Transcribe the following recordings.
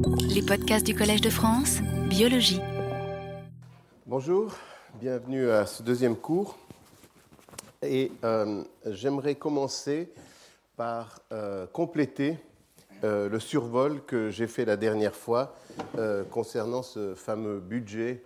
Les podcasts du Collège de France, Biologie. Bonjour, bienvenue à ce deuxième cours. Et j'aimerais commencer par compléter le survol que j'ai fait la dernière fois concernant ce fameux budget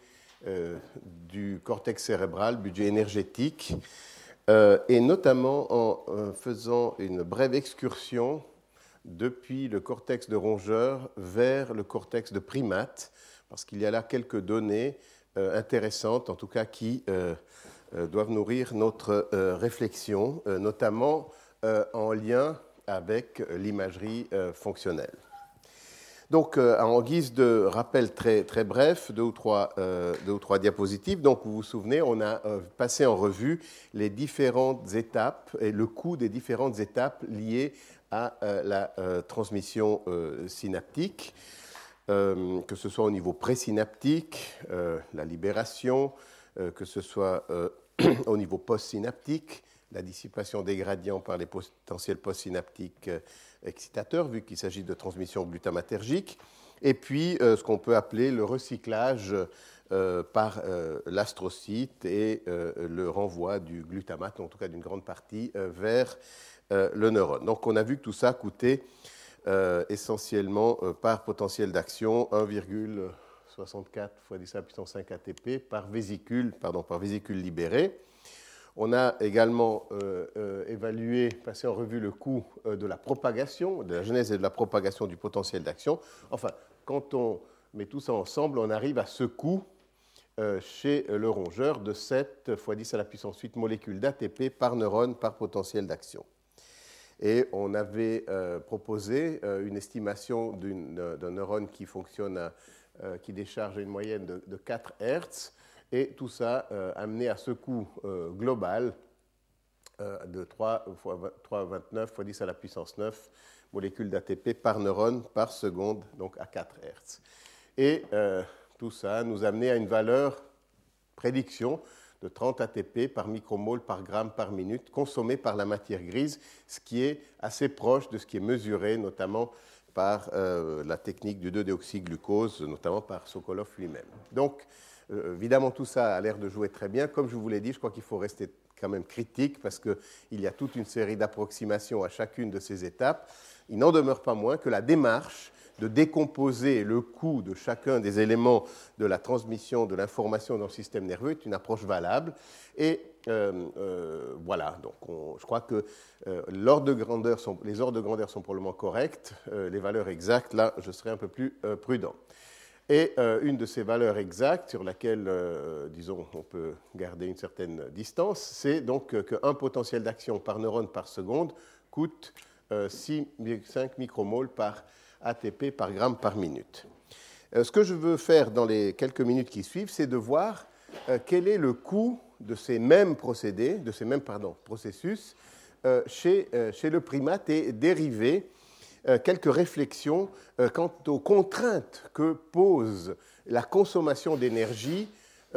du cortex cérébral, budget énergétique, et notamment en faisant une brève excursion depuis le cortex de rongeur vers le cortex de primate, parce qu'il y a là quelques données intéressantes, en tout cas qui doivent nourrir notre réflexion, notamment en lien avec l'imagerie fonctionnelle. Donc, en guise de rappel très, très bref, deux ou trois diapositives. Donc, vous vous souvenez, on a passé en revue les différentes étapes et le coût des différentes étapes liées à la transmission synaptique, que ce soit au niveau présynaptique, la libération, que ce soit au niveau postsynaptique, la dissipation des gradients par les potentiels postsynaptiques excitateurs, vu qu'il s'agit de transmission glutamatergique, et puis ce qu'on peut appeler le recyclage par l'astrocyte et le renvoi du glutamate, en tout cas d'une grande partie, vers le neurone. Donc on a vu que tout ça coûtait essentiellement par potentiel d'action 1,64 fois 10 à la puissance 5 ATP par vésicule libérée. On a également évalué, passé en revue le coût de la propagation, de la genèse et de la propagation du potentiel d'action. Enfin, quand on met tout ça ensemble, on arrive à ce coût chez le rongeur de 7 fois 10 à la puissance 8 molécules d'ATP par neurone par potentiel d'action. Et on avait proposé une estimation d'un neurone qui fonctionne, qui décharge à une moyenne de 4 Hz, et tout ça amené à ce coût global de 3,29 fois 10 à la puissance 9 molécules d'ATP par neurone par seconde, donc à 4 Hz. Et tout ça nous amenait à une valeur prédiction de 30 ATP par micromole par gramme par minute consommé par la matière grise, ce qui est assez proche de ce qui est mesuré notamment par la technique du 2-déoxyglucose, notamment par Sokolov lui-même. Donc, évidemment, tout ça a l'air de jouer très bien. Comme je vous l'ai dit, je crois qu'il faut rester quand même critique parce qu'il y a toute une série d'approximations à chacune de ces étapes. Il n'en demeure pas moins que la démarche de décomposer le coût de chacun des éléments de la transmission de l'information dans le système nerveux est une approche valable. Et voilà, donc je crois que les ordres de grandeur sont probablement corrects. Les valeurs exactes, là, je serai un peu plus prudent. Et une de ces valeurs exactes sur laquelle, disons, on peut garder une certaine distance, c'est donc qu'un potentiel d'action par neurone par seconde coûte 6,5 micromoles par ATP par gramme par minute. Ce que je veux faire dans les quelques minutes qui suivent, c'est de voir quel est le coût de ces mêmes procédés, processus chez le primate et dériver quelques réflexions quant aux contraintes que pose la consommation d'énergie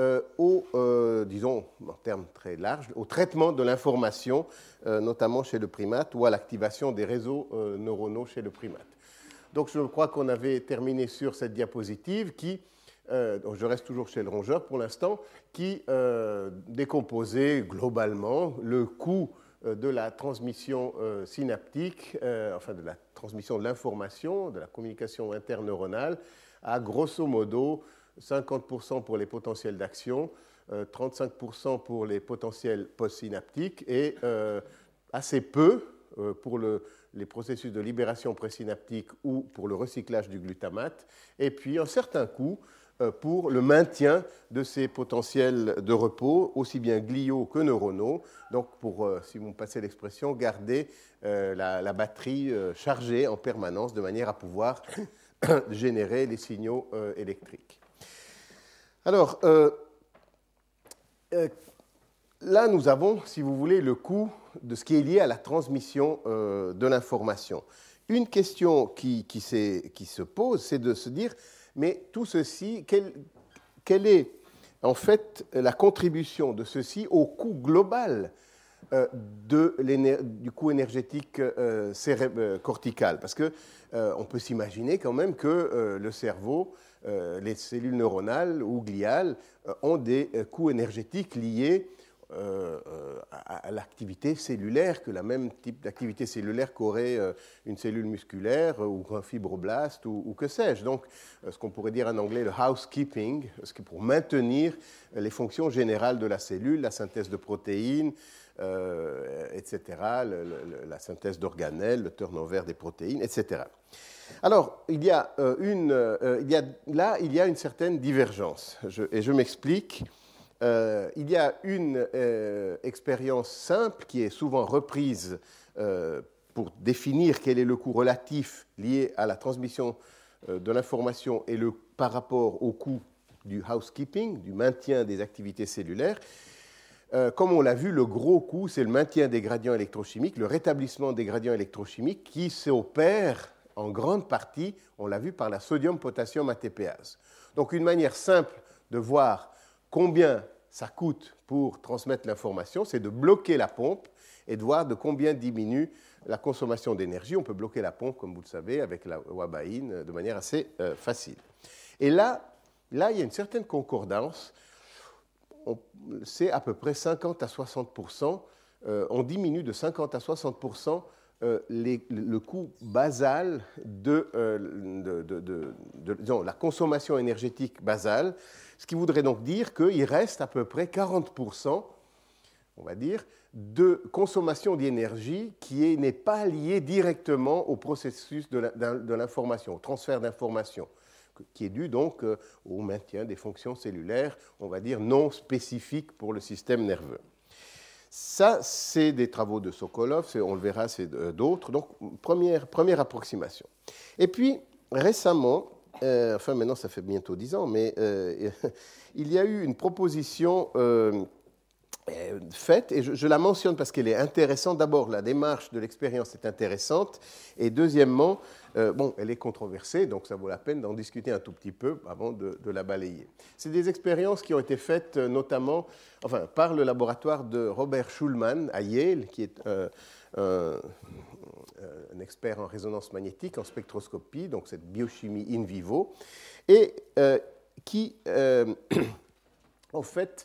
disons, en termes très larges, au traitement de l'information, notamment chez le primate, ou à l'activation des réseaux neuronaux chez le primate. Donc je crois qu'on avait terminé sur cette diapositive qui, je reste toujours chez le rongeur pour l'instant, qui décomposait globalement le coût de la transmission synaptique, enfin de la transmission de l'information, de la communication interneuronale, à grosso modo 50% pour les potentiels d'action, 35% pour les potentiels postsynaptiques et assez peu pour les processus de libération présynaptique ou pour le recyclage du glutamate, et puis un certain coût pour le maintien de ces potentiels de repos, aussi bien gliaux que neuronaux, donc pour, si vous me passez l'expression, garder la batterie chargée en permanence de manière à pouvoir générer les signaux électriques. Alors, là, nous avons, si vous voulez, le coût de ce qui est lié à la transmission de l'information. Une question qui se pose, c'est de se dire, mais tout ceci, quelle est en fait la contribution de ceci au coût global du coût énergétique cortical. Parce qu'on peut s'imaginer quand même que le cerveau, les cellules neuronales ou gliales ont des coûts énergétiques liés à l'activité cellulaire, que la même type d'activité cellulaire qu'aurait une cellule musculaire ou un fibroblast ou que sais-je. Donc, ce qu'on pourrait dire en anglais le housekeeping, pour maintenir les fonctions générales de la cellule, la synthèse de protéines, etc., la synthèse d'organelles, le turnover des protéines, etc. Alors, il y a une certaine divergence, et je m'explique. Il y a une expérience simple qui est souvent reprise pour définir quel est le coût relatif lié à la transmission de l'information et par rapport au coût du housekeeping, du maintien des activités cellulaires. Comme on l'a vu, le gros coût, c'est le maintien des gradients électrochimiques, le rétablissement des gradients électrochimiques qui s'opère en grande partie, on l'a vu, par la sodium-potassium ATPase. Donc une manière simple de voir combien ça coûte pour transmettre l'information, c'est de bloquer la pompe et de voir de combien diminue la consommation d'énergie. On peut bloquer la pompe, comme vous le savez, avec la wabaïne de manière assez facile. Et là, il y a une certaine concordance. C'est à peu près 50 à 60%. On diminue de 50 à 60% le coût basal disons, la consommation énergétique basale, ce qui voudrait donc dire qu'il reste à peu près 40%, on va dire, de consommation d'énergie qui n'est pas liée directement au processus de l'information, au transfert d'information, qui est dû donc au maintien des fonctions cellulaires, on va dire, non spécifiques pour le système nerveux. Ça, c'est des travaux de Sokolov, on le verra, c'est d'autres. Donc, première approximation. Et puis, récemment, enfin maintenant ça fait bientôt 10 ans, mais il y a eu une proposition faite, et je la mentionne parce qu'elle est intéressante. D'abord, la démarche de l'expérience est intéressante, et deuxièmement, elle est controversée, donc ça vaut la peine d'en discuter un tout petit peu avant de la balayer. C'est des expériences qui ont été faites notamment par le laboratoire de Robert Schulman à Yale, qui est un expert en résonance magnétique, en spectroscopie, donc cette biochimie in vivo, et qui, en fait,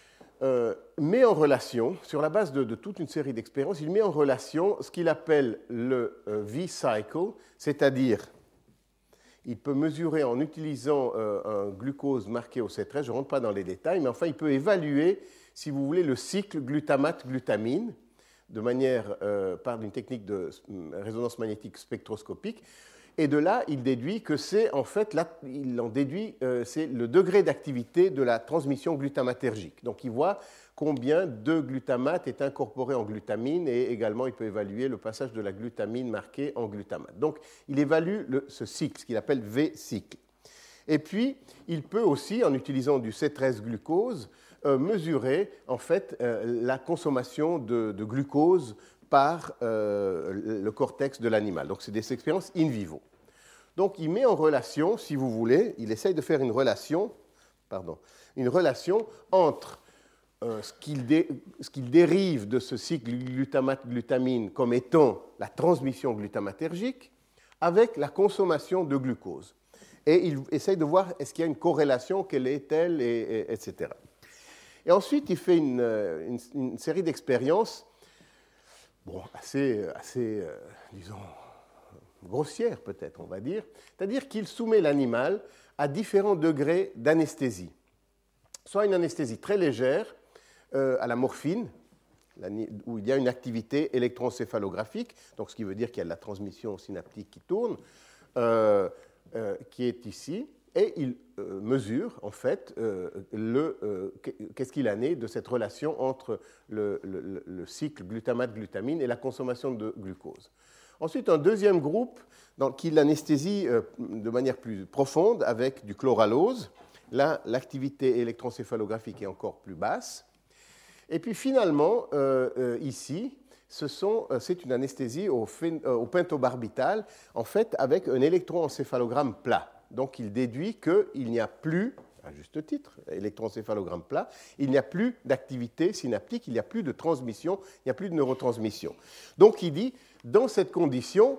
met en relation, sur la base de toute une série d'expériences, il met en relation ce qu'il appelle le V-cycle, c'est-à-dire il peut mesurer en utilisant un glucose marqué au C13, je ne rentre pas dans les détails, mais enfin il peut évaluer, si vous voulez, le cycle glutamate-glutamine, de manière par une technique de résonance magnétique spectroscopique. Et de là, il déduit que c'est en fait, c'est le degré d'activité de la transmission glutamatergique. Donc il voit combien de glutamate est incorporé en glutamine et également il peut évaluer le passage de la glutamine marquée en glutamate. Donc il évalue ce cycle, ce qu'il appelle V-cycle. Et puis il peut aussi, en utilisant du C13-glucose, mesurer en fait la consommation de glucose par le cortex de l'animal. Donc c'est des expériences in vivo. Donc il met en relation, si vous voulez, il essaye de faire une relation entre ce qu'il dérive de ce cycle glutamate-glutamine comme étant la transmission glutamatergique avec la consommation de glucose. Et il essaye de voir est-ce qu'il y a une corrélation, quelle est-elle, etc. Et ensuite, il fait une série d'expériences assez disons, grossières peut-être, on va dire. C'est-à-dire qu'il soumet l'animal à différents degrés d'anesthésie. Soit une anesthésie très légère, à la morphine, où il y a une activité électroencéphalographique, donc ce qui veut dire qu'il y a de la transmission synaptique qui tourne, qui est ici, et il mesure en fait qu'est-ce qu'il en est de cette relation entre le cycle glutamate-glutamine et la consommation de glucose. Ensuite, un deuxième groupe qui l'anesthésie de manière plus profonde avec du chloralose. Là, l'activité électroencéphalographique est encore plus basse. Et puis finalement, ici, c'est une anesthésie au pentobarbital, en fait, avec un électroencéphalogramme plat. Donc il déduit qu'il n'y a plus à juste titre, électroencéphalogramme plat, il n'y a plus d'activité synaptique, il n'y a plus de transmission, il n'y a plus de neurotransmission. Donc il dit, dans cette condition,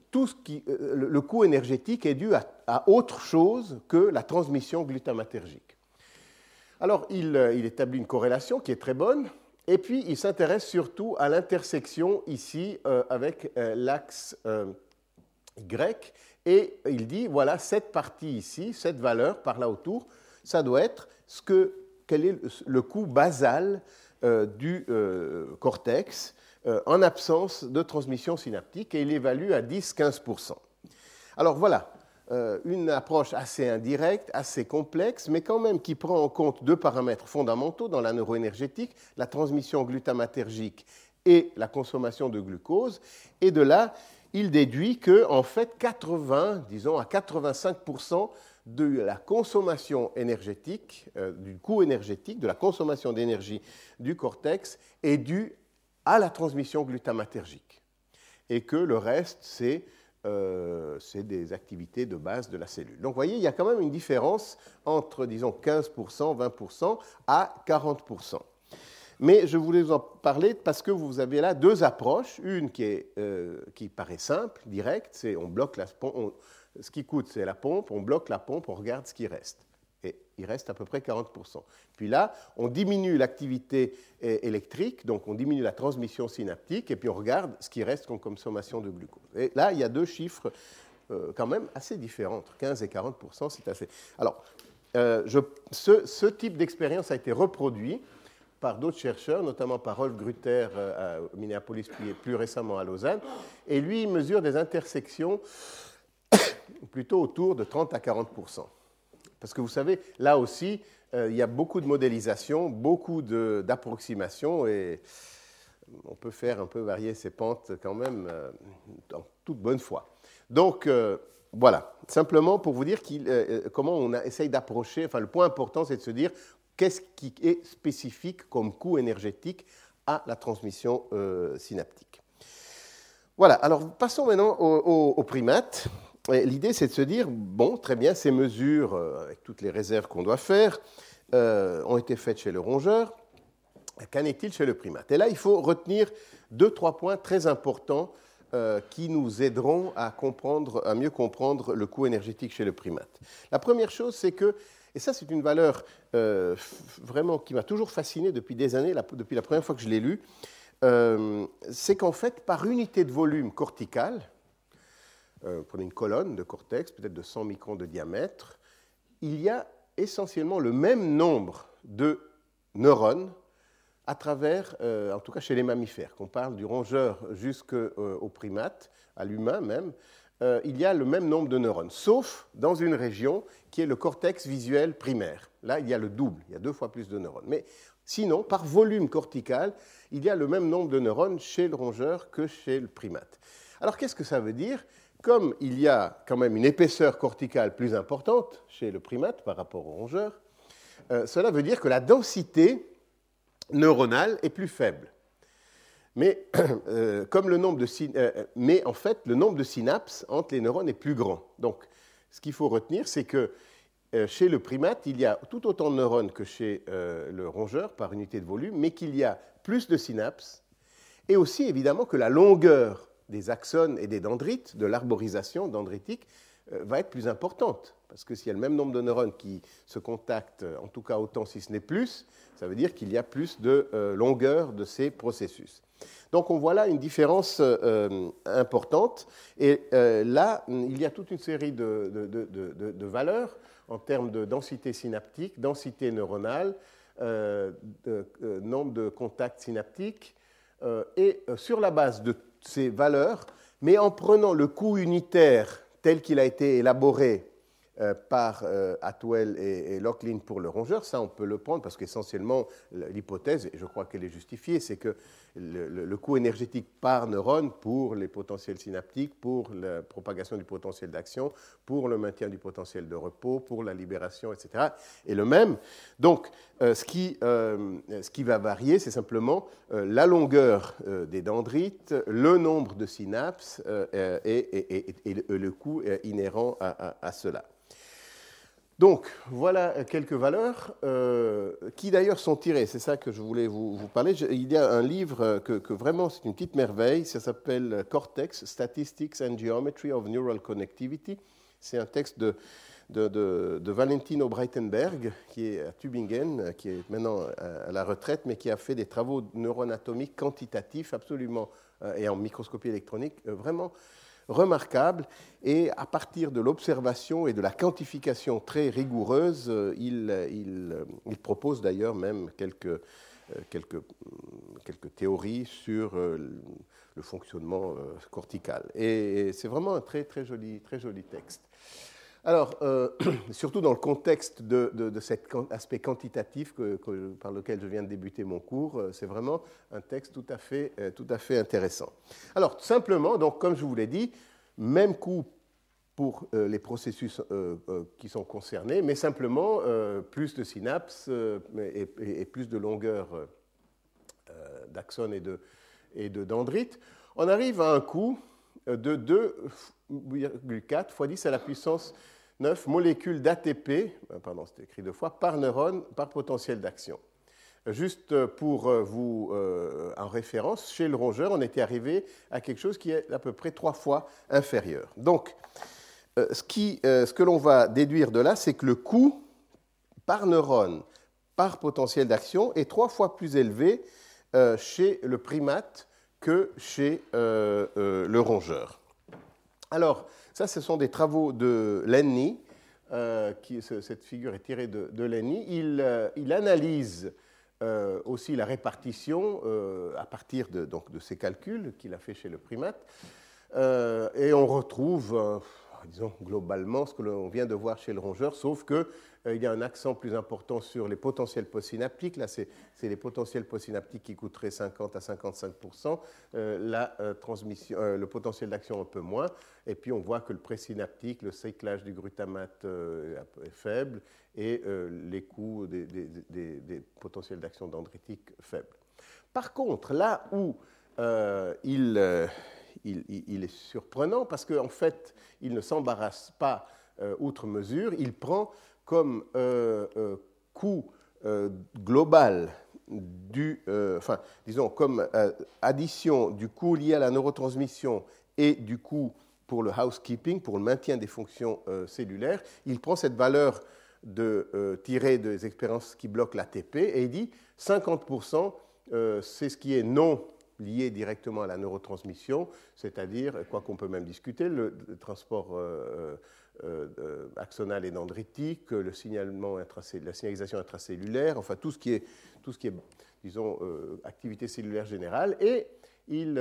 le coût énergétique est dû à autre chose que la transmission glutamatergique. Alors il établit une corrélation qui est très bonne, et puis il s'intéresse surtout à l'intersection ici avec l'axe Y, et il dit, voilà, cette partie ici, cette valeur par là autour, ça doit être quel est le coût basal du cortex en absence de transmission synaptique, et il évalue à 10-15%. Alors voilà, une approche assez indirecte, assez complexe, mais quand même qui prend en compte deux paramètres fondamentaux dans la neuroénergétique, la transmission glutamatergique et la consommation de glucose, et de là, il déduit qu'en fait, disons à 85% de la consommation énergétique, du coût énergétique, de la consommation d'énergie du cortex est due à la transmission glutamatergique. Et que le reste, c'est des activités de base de la cellule. Donc, vous voyez, il y a quand même une différence entre, disons, 15%, 20% à 40%. Mais je voulais vous en parler parce que vous avez là deux approches. Une qui paraît simple, directe, c'est on bloque la pompe, ce qui coûte, c'est la pompe, on bloque la pompe, on regarde ce qui reste. Et il reste à peu près 40%. Puis là, on diminue l'activité électrique, donc on diminue la transmission synaptique, et puis on regarde ce qui reste comme consommation de glucose. Et là, il y a deux chiffres quand même assez différents, entre 15 et 40%, c'est assez... Alors, ce type d'expérience a été reproduit par d'autres chercheurs, notamment par Rolf Grüter à Minneapolis, puis plus récemment à Lausanne, et lui, il mesure des intersections plutôt autour de 30 à 40%. Parce que vous savez, là aussi, il y a beaucoup de modélisation, beaucoup d'approximations, et on peut faire un peu varier ces pentes quand même en toute bonne foi. Donc, voilà, simplement pour vous dire comment on essaye d'approcher, enfin le point important, c'est de se dire qu'est-ce qui est spécifique comme coût énergétique à la transmission synaptique. Voilà, alors passons maintenant aux primates. L'idée, c'est de se dire, bon, très bien, ces mesures, avec toutes les réserves qu'on doit faire, ont été faites chez le rongeur. Qu'en est-il chez le primate? Et là, il faut retenir 2-3 points très importants qui nous aideront à mieux comprendre le coût énergétique chez le primate. La première chose, c'est que, et ça c'est une valeur vraiment qui m'a toujours fasciné depuis des années, depuis la première fois que je l'ai lu, c'est qu'en fait, par unité de volume cortical, prenez une colonne de cortex, peut-être de 100 microns de diamètre, il y a essentiellement le même nombre de neurones à travers, en tout cas chez les mammifères, qu'on parle du rongeur jusqu'au primate, à l'humain même, il y a le même nombre de neurones, sauf dans une région qui est le cortex visuel primaire. Là, il y a le double, il y a 2 fois plus de neurones. Mais sinon, par volume cortical, il y a le même nombre de neurones chez le rongeur que chez le primate. Alors, qu'est-ce que ça veut dire? Comme il y a quand même une épaisseur corticale plus importante chez le primate par rapport au rongeur, cela veut dire que la densité neuronale est plus faible. Mais, mais en fait, le nombre de synapses entre les neurones est plus grand. Donc, ce qu'il faut retenir, c'est que chez le primate, il y a tout autant de neurones que chez le rongeur par unité de volume, mais qu'il y a plus de synapses, et aussi évidemment que la longueur des axones et des dendrites, de l'arborisation dendritique, va être plus importante. Parce que s'il y a le même nombre de neurones qui se contactent, en tout cas autant si ce n'est plus, ça veut dire qu'il y a plus de longueur de ces processus. Donc on voit là une différence importante. Et là, il y a toute une série de valeurs en termes de densité synaptique, densité neuronale, nombre de contacts synaptiques. Et sur la base de ces valeurs, mais en prenant le coût unitaire tel qu'il a été élaboré par Atwell et Laughlin pour le rongeur, ça on peut le prendre parce qu'essentiellement l'hypothèse, et je crois qu'elle est justifiée, c'est que le coût énergétique par neurone pour les potentiels synaptiques, pour la propagation du potentiel d'action, pour le maintien du potentiel de repos, pour la libération, etc., est le même. Donc ce qui va varier, c'est simplement la longueur des dendrites, le nombre de synapses et le coût inhérent à cela. Donc, voilà quelques valeurs qui d'ailleurs sont tirées, c'est ça que je voulais vous parler. Il y a un livre que vraiment c'est une petite merveille, ça s'appelle Cortex, Statistics and Geometry of Neural Connectivity. C'est un texte de Valentino Breitenberg, qui est à Tübingen, qui est maintenant à la retraite, mais qui a fait des travaux neuronatomiques quantitatifs absolument, et en microscopie électronique, vraiment remarquable, et à partir de l'observation et de la quantification très rigoureuse, il propose d'ailleurs même quelques théories sur le fonctionnement cortical. Et c'est vraiment un très, très joli texte. Alors, surtout dans le contexte de cet aspect quantitatif par lequel je viens de débuter mon cours, c'est vraiment un texte tout à fait intéressant. Alors, simplement, donc, comme je vous l'ai dit, même coût pour les processus qui sont concernés, mais simplement plus de synapses et plus de longueur d'axones et de dendrites. On arrive à un coût de 2,4 fois 10 à la puissance 9 molécules d'ATP, pardon, c'est écrit 2 fois, par neurone, par potentiel d'action. Juste pour vous en référence, chez le rongeur, on était arrivé à quelque chose qui est à peu près 3 fois inférieur. Donc, ce que l'on va déduire de là, c'est que le coût par neurone, par potentiel d'action, est 3 fois plus élevé chez le primate que chez le rongeur. Alors, ça, ce sont des travaux de Lenny. Cette figure est tirée de Lenny. Il analyse aussi la répartition à partir de ces calculs qu'il a fait chez le primate. Et on retrouve, disons, globalement ce que l'on vient de voir chez le rongeur, sauf qu'il y a un accent plus important sur les potentiels postsynaptiques. Là, c'est les potentiels postsynaptiques qui coûteraient 50 à 55%. Le potentiel d'action un peu moins. Et puis, on voit que le présynaptique, le cyclage du glutamate est faible et les coûts des potentiels d'action dendritiques faibles. Par contre, là où il est surprenant, parce qu'en fait, il ne s'embarrasse pas outre mesure, il prend comme coût global comme addition du coût lié à la neurotransmission et du coût pour le housekeeping, pour le maintien des fonctions cellulaires, il prend cette valeur tirée des expériences qui bloquent l'ATP et il dit 50%, c'est ce qui est non lié directement à la neurotransmission, c'est-à-dire, quoi qu'on peut même discuter, le transport axonal et dendritique, la signalisation intracellulaire, enfin tout ce qui est disons, activité cellulaire générale, et il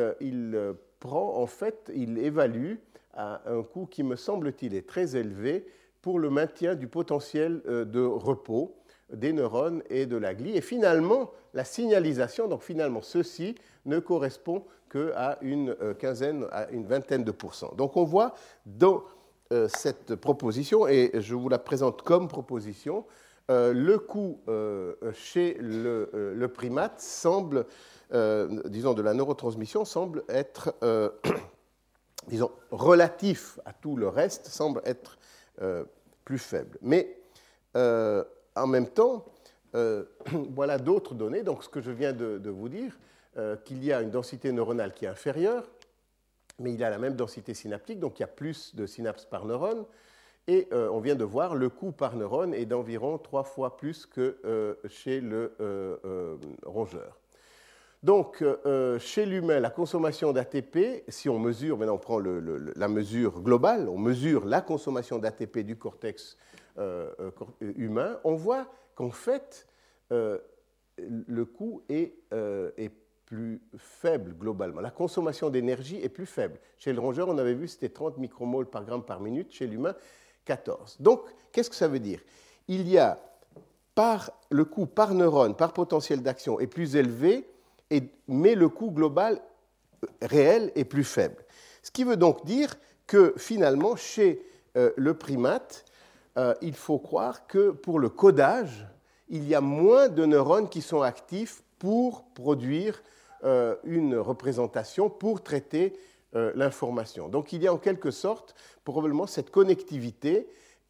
évalue à un coût qui, me semble-t-il, est très élevé pour le maintien du potentiel de repos des neurones et de la glie. Et finalement, la signalisation, donc finalement, ceci ne correspond qu'à une vingtaine de pourcents. Donc on voit dans cette proposition, et je vous la présente comme proposition, le coût chez le primate semble, disons, de la neurotransmission semble être, disons, relatif à tout le reste, semble être plus faible. Mais en même temps, voilà d'autres données. Donc, ce que je viens de vous dire, qu'il y a une densité neuronale qui est inférieure, mais il a la même densité synaptique, donc il y a plus de synapses par neurone. Et on vient de voir, le coût par neurone est d'environ 3 fois plus que chez le rongeur. Donc, chez l'humain, la consommation d'ATP, si on mesure, maintenant on prend la mesure globale, on mesure la consommation d'ATP du cortex humain, on voit qu'en fait, le coût est plus faible globalement. La consommation d'énergie est plus faible. Chez le rongeur, on avait vu c'était 30 micromoles par gramme par minute, chez l'humain, 14. Donc, qu'est-ce que ça veut dire? Il y a le coût par neurone, par potentiel d'action est plus élevé, mais le coût global réel est plus faible. Ce qui veut donc dire que finalement, chez le primate, il faut croire que pour le codage, il y a moins de neurones qui sont actifs pour produire une représentation, pour traiter l'information. Donc il y a en quelque sorte probablement cette connectivité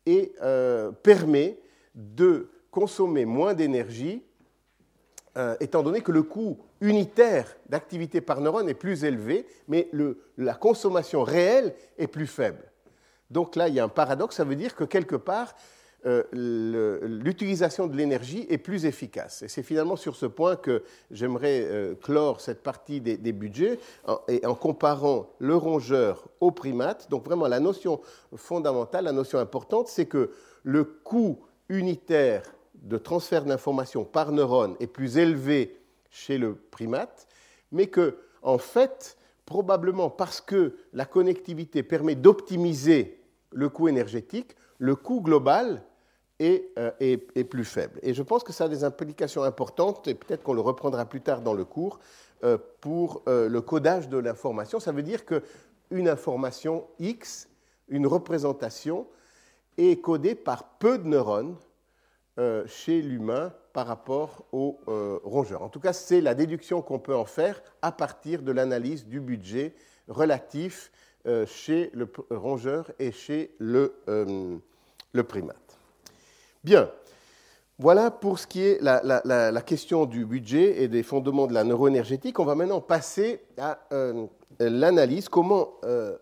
et permet de consommer moins d'énergie, étant donné que le coût unitaire d'activité par neurone est plus élevé, mais la consommation réelle est plus faible. Donc là, il y a un paradoxe, ça veut dire que quelque part, l'utilisation de l'énergie est plus efficace. Et c'est finalement sur ce point que j'aimerais clore cette partie des budgets en comparant le rongeur au primate. Donc vraiment, la notion fondamentale, la notion importante, c'est que le coût unitaire de transfert d'informations par neurone est plus élevé chez le primate, mais que, en fait, probablement parce que la connectivité permet d'optimiser le coût énergétique, le coût global est plus faible. Et je pense que ça a des implications importantes, et peut-être qu'on le reprendra plus tard dans le cours, pour le codage de l'information. Ça veut dire qu'une information X, une représentation, est codée par peu de neurones chez l'humain par rapport au rongeur. En tout cas, c'est la déduction qu'on peut en faire à partir de l'analyse du budget relatif chez le rongeur et chez le primate. Bien, voilà pour ce qui est la question du budget et des fondements de la neuroénergétique. On va maintenant passer à l'analyse. Comment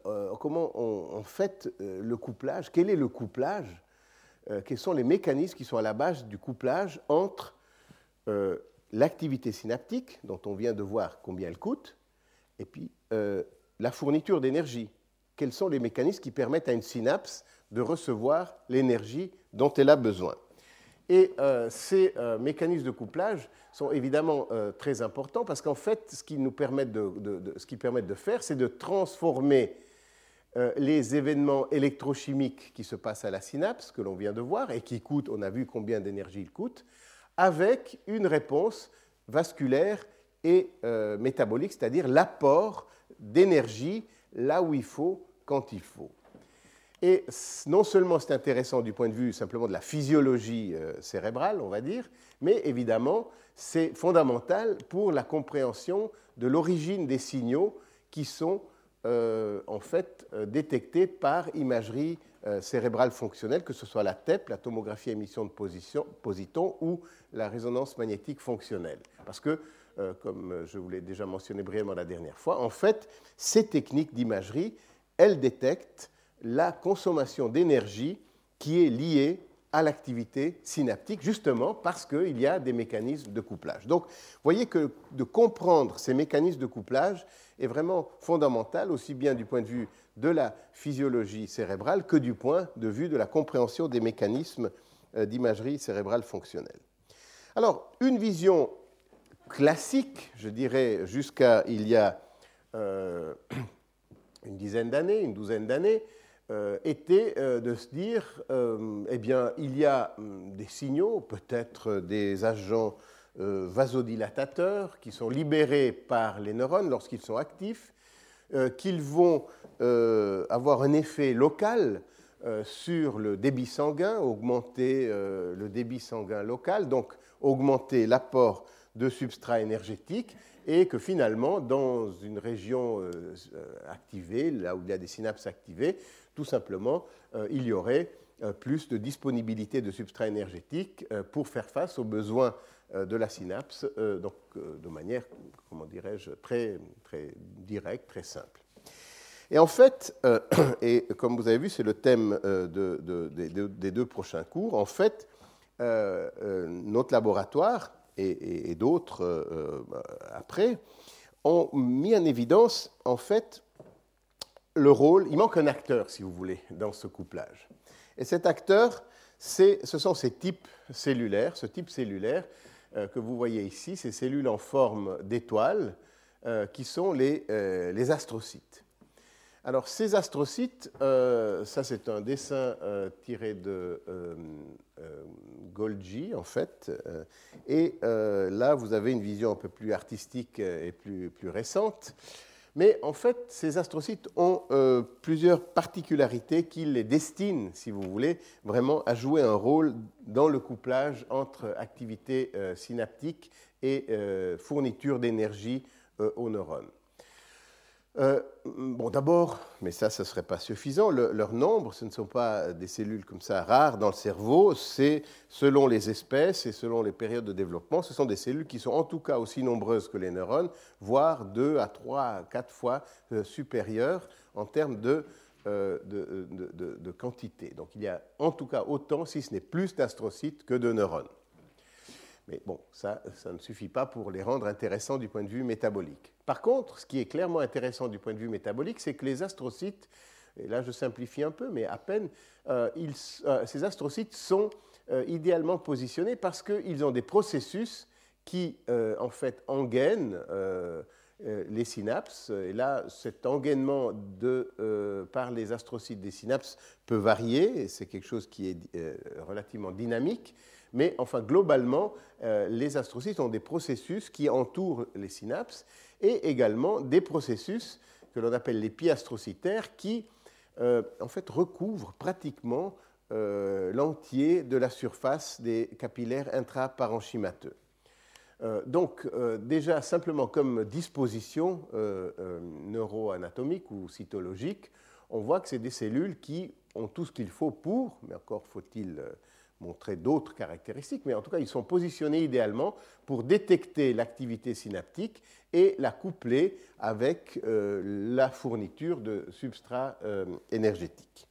on fait le couplage? Quel est le couplage? Quels sont les mécanismes qui sont à la base du couplage entre l'activité synaptique, dont on vient de voir combien elle coûte, et puis la fourniture d'énergie. Quels sont les mécanismes qui permettent à une synapse de recevoir l'énergie dont elle a besoin? Et ces mécanismes de couplage sont évidemment très importants parce qu'en fait, ce qu'ils permettent de faire, c'est de transformer les événements électrochimiques qui se passent à la synapse, que l'on vient de voir, et qui coûtent, on a vu combien d'énergie ils coûtent, avec une réponse vasculaire et métabolique, c'est-à-dire l'apport d'énergie là où il faut, quand il faut. Et non seulement c'est intéressant du point de vue simplement de la physiologie cérébrale, on va dire, mais évidemment, c'est fondamental pour la compréhension de l'origine des signaux qui sont en fait détectés par imagerie cérébrale fonctionnelle, que ce soit la TEP, la tomographie émission de positons, ou la résonance magnétique fonctionnelle. Parce que, comme je vous l'ai déjà mentionné brièvement la dernière fois, en fait, ces techniques d'imagerie, elles détectent la consommation d'énergie qui est liée à l'activité synaptique, justement parce qu'il y a des mécanismes de couplage. Donc, vous voyez que de comprendre ces mécanismes de couplage est vraiment fondamental, aussi bien du point de vue de la physiologie cérébrale que du point de vue de la compréhension des mécanismes d'imagerie cérébrale fonctionnelle. Alors, une vision classique, je dirais jusqu'à il y a une dizaine d'années, une douzaine d'années, était de se dire, eh bien, il y a des signaux, peut-être des agents vasodilatateurs qui sont libérés par les neurones lorsqu'ils sont actifs, qu'ils vont avoir un effet local sur le débit sanguin, augmenter le débit sanguin local, donc augmenter l'apport de substrats énergétiques, et que finalement, dans une région activée, là où il y a des synapses activées, tout simplement, il y aurait plus de disponibilité de substrats énergétiques pour faire face aux besoins de la synapse, donc de manière, comment dirais-je, très, très directe, très simple. Et en fait, et comme vous avez vu, c'est le thème des deux prochains cours, en fait, notre laboratoire et d'autres après ont mis en évidence, en fait, le rôle, il manque un acteur, si vous voulez, dans ce couplage. Et cet acteur, ce sont ces types cellulaires, ce type cellulaire que vous voyez ici, ces cellules en forme d'étoile, qui sont les astrocytes. Alors, ces astrocytes, ça c'est un dessin tiré de Golgi, en fait, et là, vous avez une vision un peu plus artistique et plus récente. Mais en fait, ces astrocytes ont plusieurs particularités qui les destinent, si vous voulez, vraiment à jouer un rôle dans le couplage entre activité synaptique et fourniture d'énergie aux neurones. Bon, d'abord, mais ça ne serait pas suffisant, leur nombre, ce ne sont pas des cellules comme ça rares dans le cerveau, c'est selon les espèces et selon les périodes de développement, ce sont des cellules qui sont en tout cas aussi nombreuses que les neurones, voire 2 à 3 à 4 fois supérieures en termes de quantité. Donc il y a en tout cas autant, si ce n'est plus d'astrocytes que de neurones. Mais bon, ça ne suffit pas pour les rendre intéressants du point de vue métabolique. Par contre, ce qui est clairement intéressant du point de vue métabolique, c'est que les astrocytes, et là je simplifie un peu, mais à peine, ces astrocytes sont idéalement positionnés parce qu'ils ont des processus qui, en fait, engainent les synapses. Et là, cet engainement par les astrocytes des synapses peut varier, et c'est quelque chose qui est relativement dynamique. Mais enfin, globalement, les astrocytes ont des processus qui entourent les synapses et également des processus que l'on appelle les pieds astrocytaires qui, en fait, recouvrent pratiquement l'entier de la surface des capillaires intraparenchymateux. Donc, déjà, simplement comme disposition neuroanatomique ou cytologique, on voit que c'est des cellules qui ont tout ce qu'il faut pour, mais encore faut-il montrer d'autres caractéristiques, mais en tout cas, ils sont positionnés idéalement pour détecter l'activité synaptique et la coupler avec la fourniture de substrats énergétiques.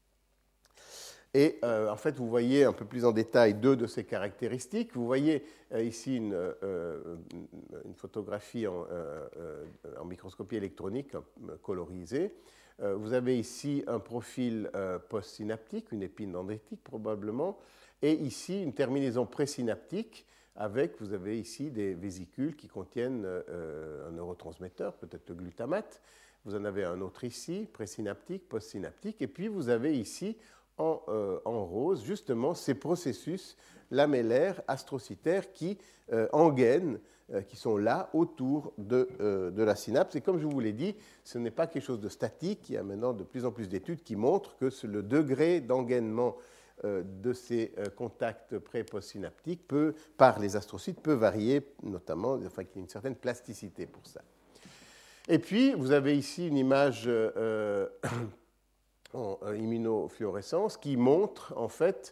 Et en fait, vous voyez un peu plus en détail deux de ces caractéristiques. Vous voyez ici une photographie en microscopie électronique colorisée. Vous avez ici un profil postsynaptique, une épine dendritique probablement, et ici une terminaison présynaptique avec, vous avez ici des vésicules qui contiennent un neurotransmetteur, peut-être le glutamate. Vous en avez un autre ici, présynaptique, postsynaptique, et puis vous avez ici en rose justement ces processus lamellaires astrocytaires qui engainent, qui sont là autour de la synapse. Et comme je vous l'ai dit, ce n'est pas quelque chose de statique. Il y a maintenant de plus en plus d'études qui montrent que le degré d'engainement de ces contacts pré- et postsynaptiques par les astrocytes peut varier, notamment, enfin qu'il y a une certaine plasticité pour ça. Et puis, vous avez ici une image en immunofluorescence qui montre en fait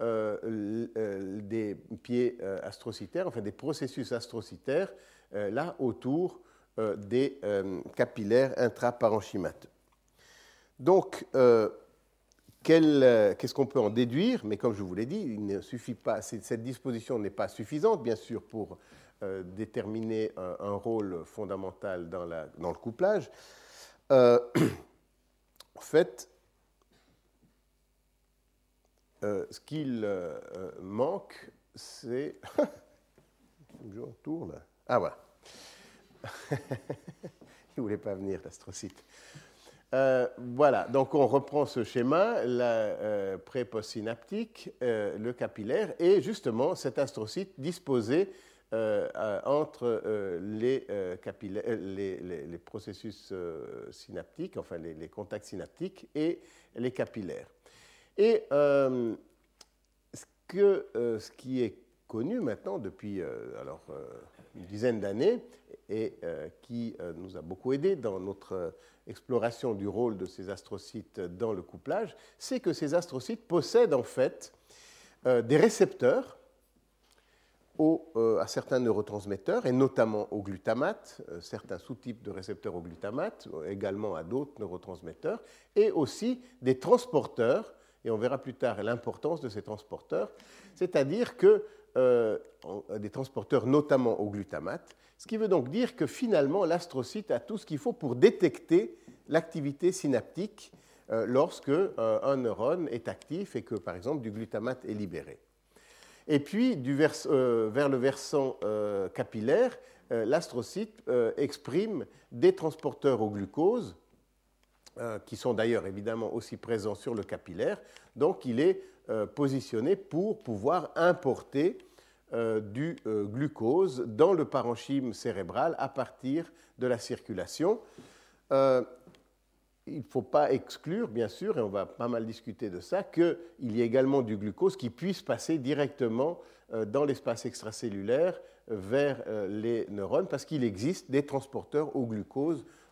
des pieds astrocytaires, enfin des processus astrocytaires là autour des capillaires intraparenchymateux. Donc, qu'est-ce qu'on peut en déduire? Mais comme je vous l'ai dit, il ne suffit pas, cette disposition n'est pas suffisante, bien sûr, pour déterminer un rôle fondamental dans le couplage. En fait, ce qu'il manque, c'est... Je retourne. Ah, voilà. Il ne voulait pas venir, l'astrocyte. Voilà, donc on reprend ce schéma, la pré-postsynaptique, le capillaire, et justement cet astrocyte disposé entre les processus synaptiques, enfin les contacts synaptiques et les capillaires. Et ce qui est connu maintenant depuis une dizaine d'années et qui nous a beaucoup aidé dans notre exploration du rôle de ces astrocytes dans le couplage, c'est que ces astrocytes possèdent en fait des récepteurs à certains neurotransmetteurs, et notamment au glutamate, certains sous-types de récepteurs au glutamate, également à d'autres neurotransmetteurs, et aussi des transporteurs, et on verra plus tard l'importance de ces transporteurs, c'est-à-dire que des transporteurs notamment au glutamate, ce qui veut donc dire que finalement l'astrocyte a tout ce qu'il faut pour détecter l'activité synaptique lorsque un neurone est actif et que par exemple du glutamate est libéré. Et puis vers le versant capillaire, l'astrocyte exprime des transporteurs au glucose qui sont d'ailleurs évidemment aussi présents sur le capillaire, donc il est positionné pour pouvoir importer du glucose dans le parenchyme cérébral à partir de la circulation. Il ne faut pas exclure, bien sûr, et on va pas mal discuter de ça, qu'il y ait également du glucose qui puisse passer directement dans l'espace extracellulaire vers les neurones, parce qu'il existe des transporteurs au glucose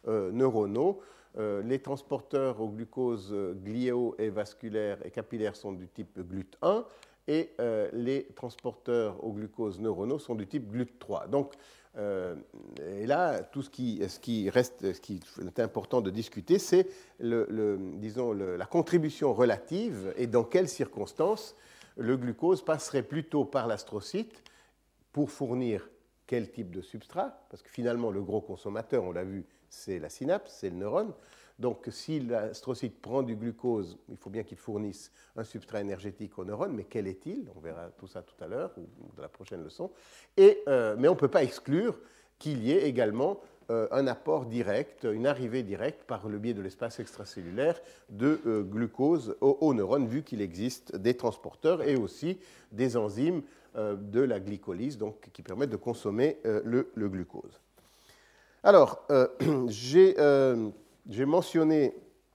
neuronaux. Les transporteurs au glucose gliaux et vasculaires et capillaires sont du type GLUT1 et les transporteurs au glucose neuronaux sont du type GLUT3. Donc, et là, tout ce qui est important de discuter, c'est la contribution relative et dans quelles circonstances le glucose passerait plutôt par l'astrocyte pour fournir quel type de substrat, parce que finalement, le gros consommateur, on l'a vu, c'est la synapse, c'est le neurone. Donc, si l'astrocyte prend du glucose, il faut bien qu'il fournisse un substrat énergétique au neurone, mais quel est-il? On verra tout ça tout à l'heure, ou dans la prochaine leçon. Mais on ne peut pas exclure qu'il y ait également un apport direct, une arrivée directe par le biais de l'espace extracellulaire de glucose au neurone, vu qu'il existe des transporteurs et aussi des enzymes de la glycolyse, donc, qui permettent de consommer le glucose. Alors, j'ai mentionné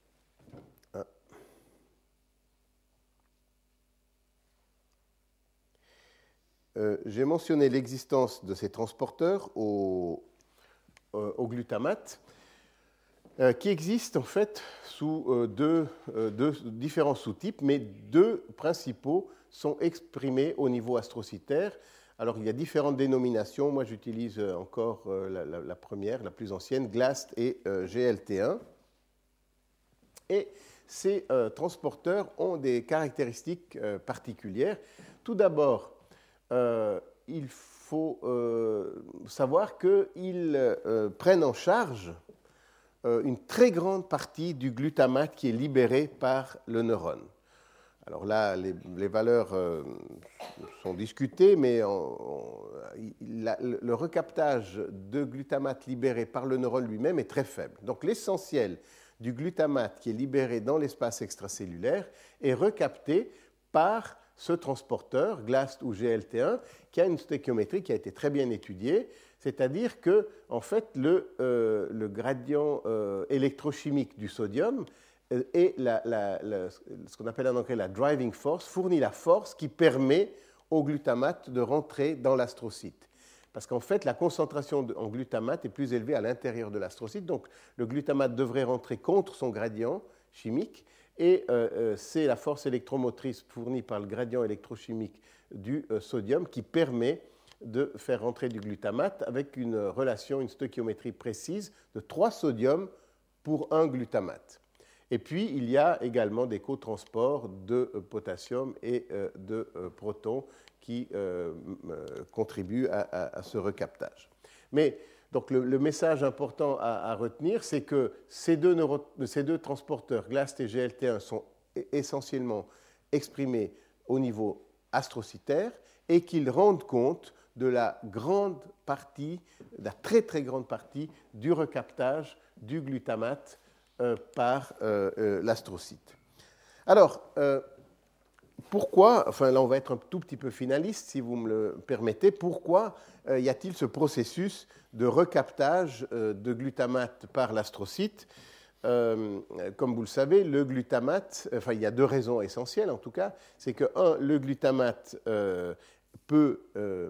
l'existence de ces transporteurs au glutamate qui existent en fait sous deux différents sous-types, mais deux principaux sont exprimés au niveau astrocytaire. Alors, il y a différentes dénominations. Moi, j'utilise encore la première, la plus ancienne, GLAST et GLT1. Et ces transporteurs ont des caractéristiques particulières. Tout d'abord, il faut savoir qu'ils prennent en charge une très grande partie du glutamate qui est libéré par le neurone. Alors là, les valeurs sont discutées, mais le recaptage de glutamate libéré par le neurone lui-même est très faible. Donc l'essentiel du glutamate qui est libéré dans l'espace extracellulaire est recapté par ce transporteur, GLAST ou GLT1, qui a une stéchiométrie qui a été très bien étudiée, c'est-à-dire que en fait, le gradient électrochimique du sodium et ce qu'on appelle en anglais la driving force fournit la force qui permet au glutamate de rentrer dans l'astrocyte. Parce qu'en fait, la concentration en glutamate est plus élevée à l'intérieur de l'astrocyte, donc le glutamate devrait rentrer contre son gradient chimique, et c'est la force électromotrice fournie par le gradient électrochimique du sodium qui permet de faire rentrer du glutamate avec une relation, une stéchiométrie précise de 3 sodiums pour 1 glutamate. Et puis, il y a également des cotransports de potassium et de protons qui contribuent à ce recaptage. Mais donc, le message important à retenir, c'est que ces deux transporteurs, GLAST et GLT1, sont essentiellement exprimés au niveau astrocytaire et qu'ils rendent compte de la grande partie, de la très très grande partie du recaptage du glutamate par l'astrocyte. Alors, pourquoi, enfin là on va être un tout petit peu finaliste si vous me le permettez, pourquoi y a-t-il ce processus de recaptage de glutamate par l'astrocyte? Comme vous le savez, le glutamate, enfin il y a 2 raisons essentielles en tout cas, c'est que le glutamate peut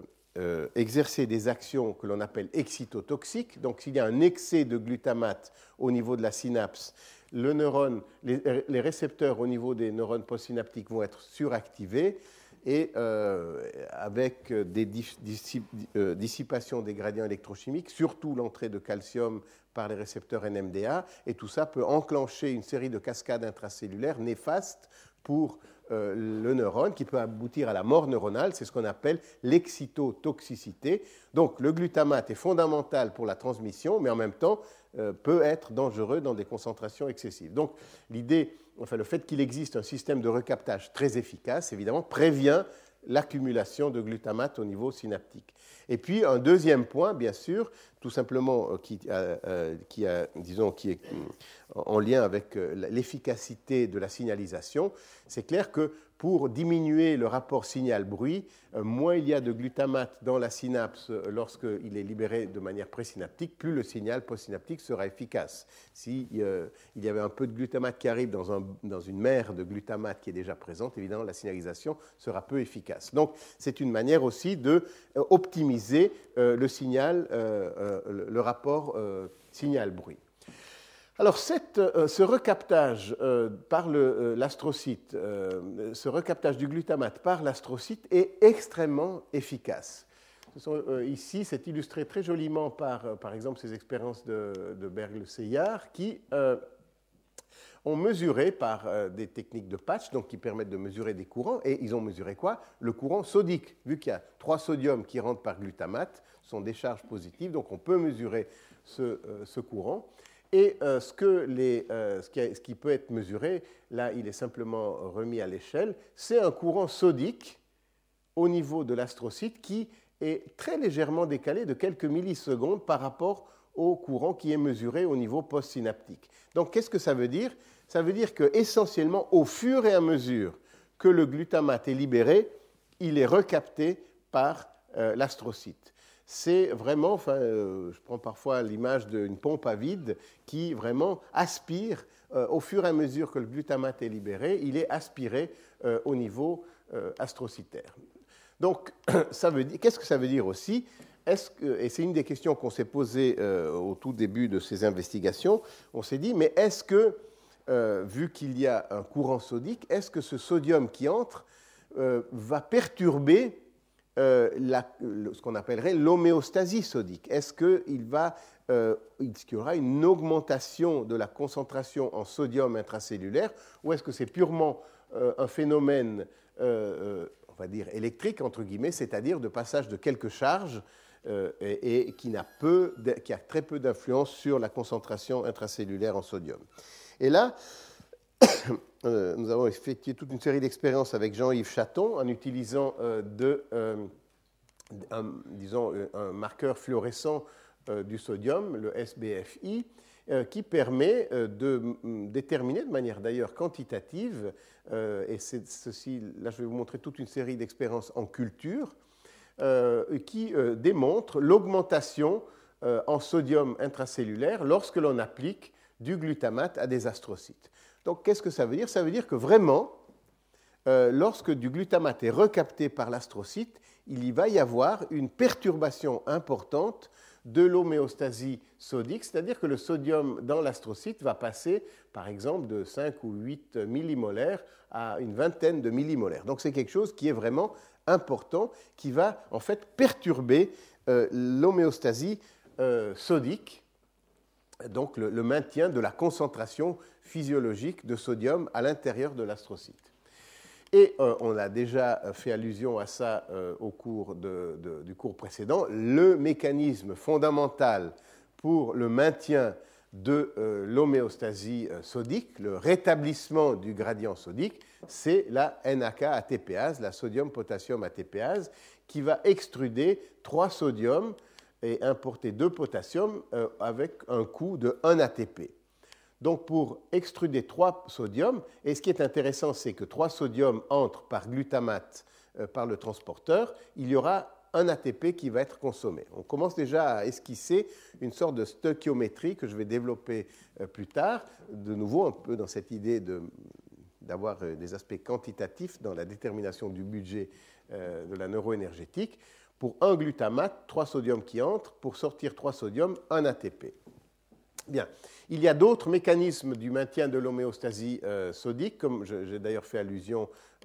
exercer des actions que l'on appelle excitotoxiques. Donc, s'il y a un excès de glutamate au niveau de la synapse, le neurone, les récepteurs au niveau des neurones postsynaptiques vont être suractivés et avec des dissipations des gradients électrochimiques, surtout l'entrée de calcium par les récepteurs NMDA, et tout ça peut enclencher une série de cascades intracellulaires néfastes pour le neurone, qui peut aboutir à la mort neuronale. C'est ce qu'on appelle l'excitotoxicité. Donc le glutamate est fondamental pour la transmission, mais en même temps peut être dangereux dans des concentrations excessives. Donc l'idée, enfin le fait qu'il existe un système de recaptage très efficace, évidemment, prévient l'accumulation de glutamate au niveau synaptique. Et puis un deuxième point, bien sûr, tout simplement qui est en lien avec l'efficacité de la signalisation, c'est clair que pour diminuer le rapport signal-bruit, moins il y a de glutamate dans la synapse lorsqu'il est libéré de manière présynaptique, plus le signal postsynaptique sera efficace. S'il y avait un peu de glutamate qui arrive dans une mer de glutamate qui est déjà présente, évidemment la signalisation sera peu efficace. Donc c'est une manière aussi d'optimiser le signal, le rapport signal-bruit. Alors, ce recaptage par l'astrocyte, ce recaptage du glutamate par l'astrocyte est extrêmement efficace. Ici, c'est illustré très joliment par exemple, ces expériences de Bergle-Seyard qui ont mesuré par des techniques de patch, donc qui permettent de mesurer des courants, et ils ont mesuré quoi? Le courant sodique, vu qu'il y a 3 sodiums qui rentrent par glutamate, ce sont des charges positives, donc on peut mesurer ce courant. Et ce qui peut être mesuré, là il est simplement remis à l'échelle, c'est un courant sodique au niveau de l'astrocyte qui est très légèrement décalé de quelques millisecondes par rapport au courant qui est mesuré au niveau postsynaptique. Donc qu'est-ce que ça veut dire? Ça veut dire qu'essentiellement, au fur et à mesure que le glutamate est libéré, il est recapté par l'astrocyte. C'est vraiment, je prends parfois l'image d'une pompe à vide qui vraiment aspire, au fur et à mesure que le glutamate est libéré, il est aspiré au niveau astrocytaire. Donc, qu'est-ce que ça veut dire aussi? Et c'est une des questions qu'on s'est posées au tout début de ces investigations, on s'est dit, mais est-ce que, vu qu'il y a un courant sodique, est-ce que ce sodium qui entre va perturber ce qu'on appellerait l'homéostasie sodique? Est-ce qu'il y aura une augmentation de la concentration en sodium intracellulaire, ou est-ce que c'est purement un phénomène on va dire électrique, entre guillemets, c'est-à-dire de passage de quelques charges et qui a très peu d'influence sur la concentration intracellulaire en sodium. Et là, nous avons effectué toute une série d'expériences avec Jean-Yves Chaton en utilisant un marqueur fluorescent du sodium, le SBFI, qui permet de déterminer de manière d'ailleurs quantitative, et là je vais vous montrer toute une série d'expériences en culture, qui démontrent l'augmentation en sodium intracellulaire lorsque l'on applique du glutamate à des astrocytes. Donc qu'est-ce que ça veut dire? Ça veut dire que vraiment, lorsque du glutamate est recapté par l'astrocyte, il y va y avoir une perturbation importante de l'homéostasie sodique, c'est-à-dire que le sodium dans l'astrocyte va passer, par exemple, de 5 ou 8 millimolaires à une vingtaine de millimolaires. Donc c'est quelque chose qui est vraiment important, qui va en fait perturber l'homéostasie sodique, donc le maintien de la concentration physiologique de sodium à l'intérieur de l'astrocyte. Et on a déjà fait allusion à ça au cours du cours précédent. Le mécanisme fondamental pour le maintien de l'homéostasie sodique, le rétablissement du gradient sodique, c'est la NAK-ATPase, la sodium-potassium-ATPase, qui va extruder 3 sodiums et importer 2 potassiums avec un coût de 1 ATP. Donc, pour extruder 3 sodiums, et ce qui est intéressant, c'est que 3 sodiums entrent par glutamate par le transporteur, il y aura 1 ATP qui va être consommé. On commence déjà à esquisser une sorte de stoichiométrie que je vais développer plus tard, de nouveau un peu dans cette idée d'avoir des aspects quantitatifs dans la détermination du budget de la neuroénergétique. Pour 1 glutamate, 3 sodiums qui entrent, pour sortir 3 sodiums, 1 ATP. Bien. Il y a d'autres mécanismes du maintien de l'homéostasie sodique, comme j'ai d'ailleurs fait allusion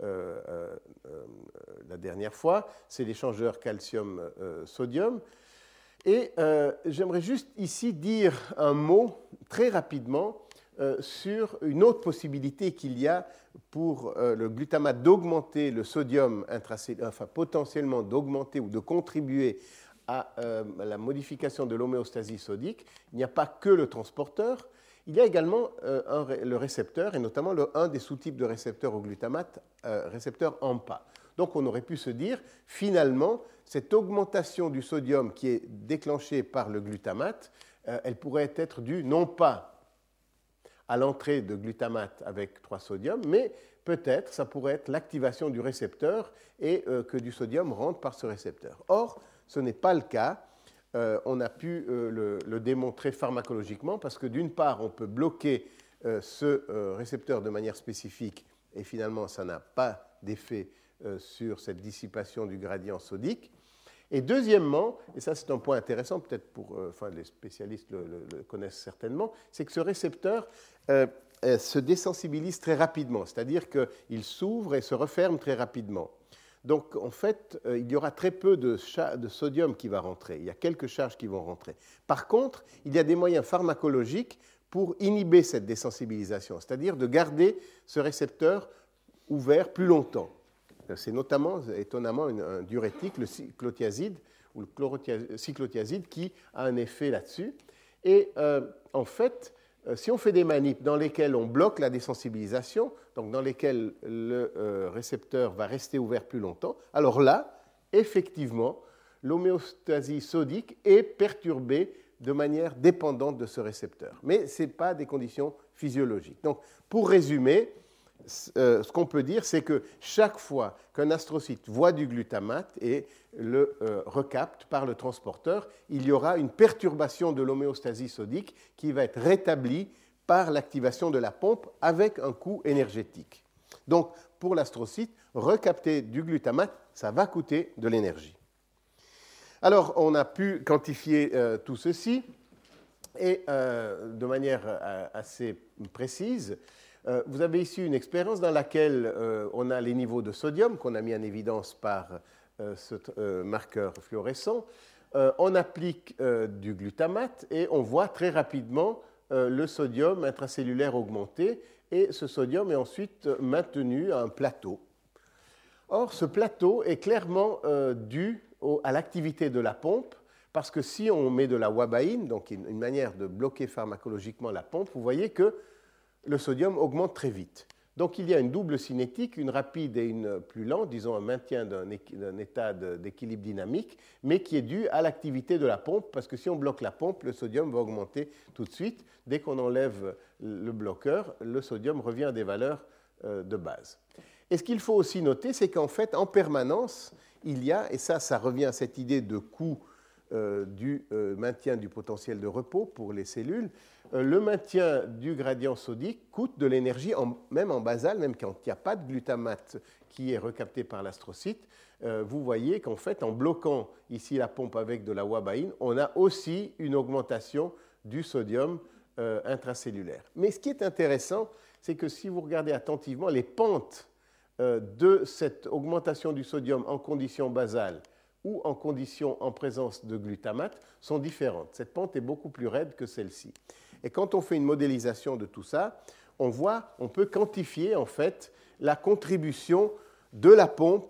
la dernière fois, c'est l'échangeur calcium-sodium. Et j'aimerais juste ici dire un mot très rapidement sur une autre possibilité qu'il y a pour le glutamate d'augmenter le sodium intracellulaire, enfin potentiellement d'augmenter ou de contribuer à la modification de l'homéostasie sodique. Il n'y a pas que le transporteur, il y a également le récepteur, et notamment un des sous-types de récepteurs au glutamate, récepteur AMPA. Donc on aurait pu se dire, finalement, cette augmentation du sodium qui est déclenchée par le glutamate, elle pourrait être due non pas à l'entrée de glutamate avec 3 sodiums, mais peut-être ça pourrait être l'activation du récepteur et que du sodium rentre par ce récepteur. Or, ce n'est pas le cas. On a pu le démontrer pharmacologiquement parce que d'une part, on peut bloquer ce récepteur de manière spécifique et finalement, ça n'a pas d'effet sur cette dissipation du gradient sodique. Et deuxièmement, et ça c'est un point intéressant, peut-être pour les spécialistes le connaissent certainement, c'est que ce récepteur se désensibilise très rapidement, c'est-à-dire qu'il s'ouvre et se referme très rapidement. Donc en fait, il y aura très peu de sodium qui va rentrer, il y a quelques charges qui vont rentrer. Par contre, il y a des moyens pharmacologiques pour inhiber cette désensibilisation, c'est-à-dire de garder ce récepteur ouvert plus longtemps. C'est notamment, étonnamment, un diurétique, le cyclothiazide ou le cyclothiazide, qui a un effet là-dessus. Et en fait, si on fait des manips dans lesquelles on bloque la désensibilisation, donc dans lesquelles le récepteur va rester ouvert plus longtemps, alors là, effectivement, l'homéostasie sodique est perturbée de manière dépendante de ce récepteur. Mais ce n'est pas des conditions physiologiques. Donc, pour résumer, ce qu'on peut dire, c'est que chaque fois qu'un astrocyte voit du glutamate et le recapte par le transporteur, il y aura une perturbation de l'homéostasie sodique qui va être rétablie par l'activation de la pompe avec un coût énergétique. Donc, pour l'astrocyte, recapter du glutamate, ça va coûter de l'énergie. Alors, on a pu quantifier tout ceci et de manière assez précise. Vous avez ici une expérience dans laquelle on a les niveaux de sodium qu'on a mis en évidence par ce marqueur fluorescent. On applique du glutamate et on voit très rapidement le sodium intracellulaire augmenter et ce sodium est ensuite maintenu à un plateau. Or, ce plateau est clairement dû à l'activité de la pompe parce que si on met de la wabaïne, donc une manière de bloquer pharmacologiquement la pompe, vous voyez que le sodium augmente très vite. Donc il y a une double cinétique, une rapide et une plus lente, disons un maintien d'un état d'équilibre dynamique, mais qui est dû à l'activité de la pompe, parce que si on bloque la pompe, le sodium va augmenter tout de suite. Dès qu'on enlève le bloqueur, le sodium revient à des valeurs de base. Et ce qu'il faut aussi noter, c'est qu'en fait, en permanence, il y a, et ça revient à cette idée de coût du maintien du potentiel de repos pour les cellules, le maintien du gradient sodique coûte de l'énergie, même en basal, même quand il n'y a pas de glutamate qui est recapté par l'astrocyte. Vous voyez qu'en fait, en bloquant ici la pompe avec de la wabaïne, on a aussi une augmentation du sodium intracellulaire. Mais ce qui est intéressant, c'est que si vous regardez attentivement, les pentes de cette augmentation du sodium en conditions basales ou en conditions en présence de glutamate sont différentes. Cette pente est beaucoup plus raide que celle-ci. Et quand on fait une modélisation de tout ça, on peut quantifier en fait la contribution de la pompe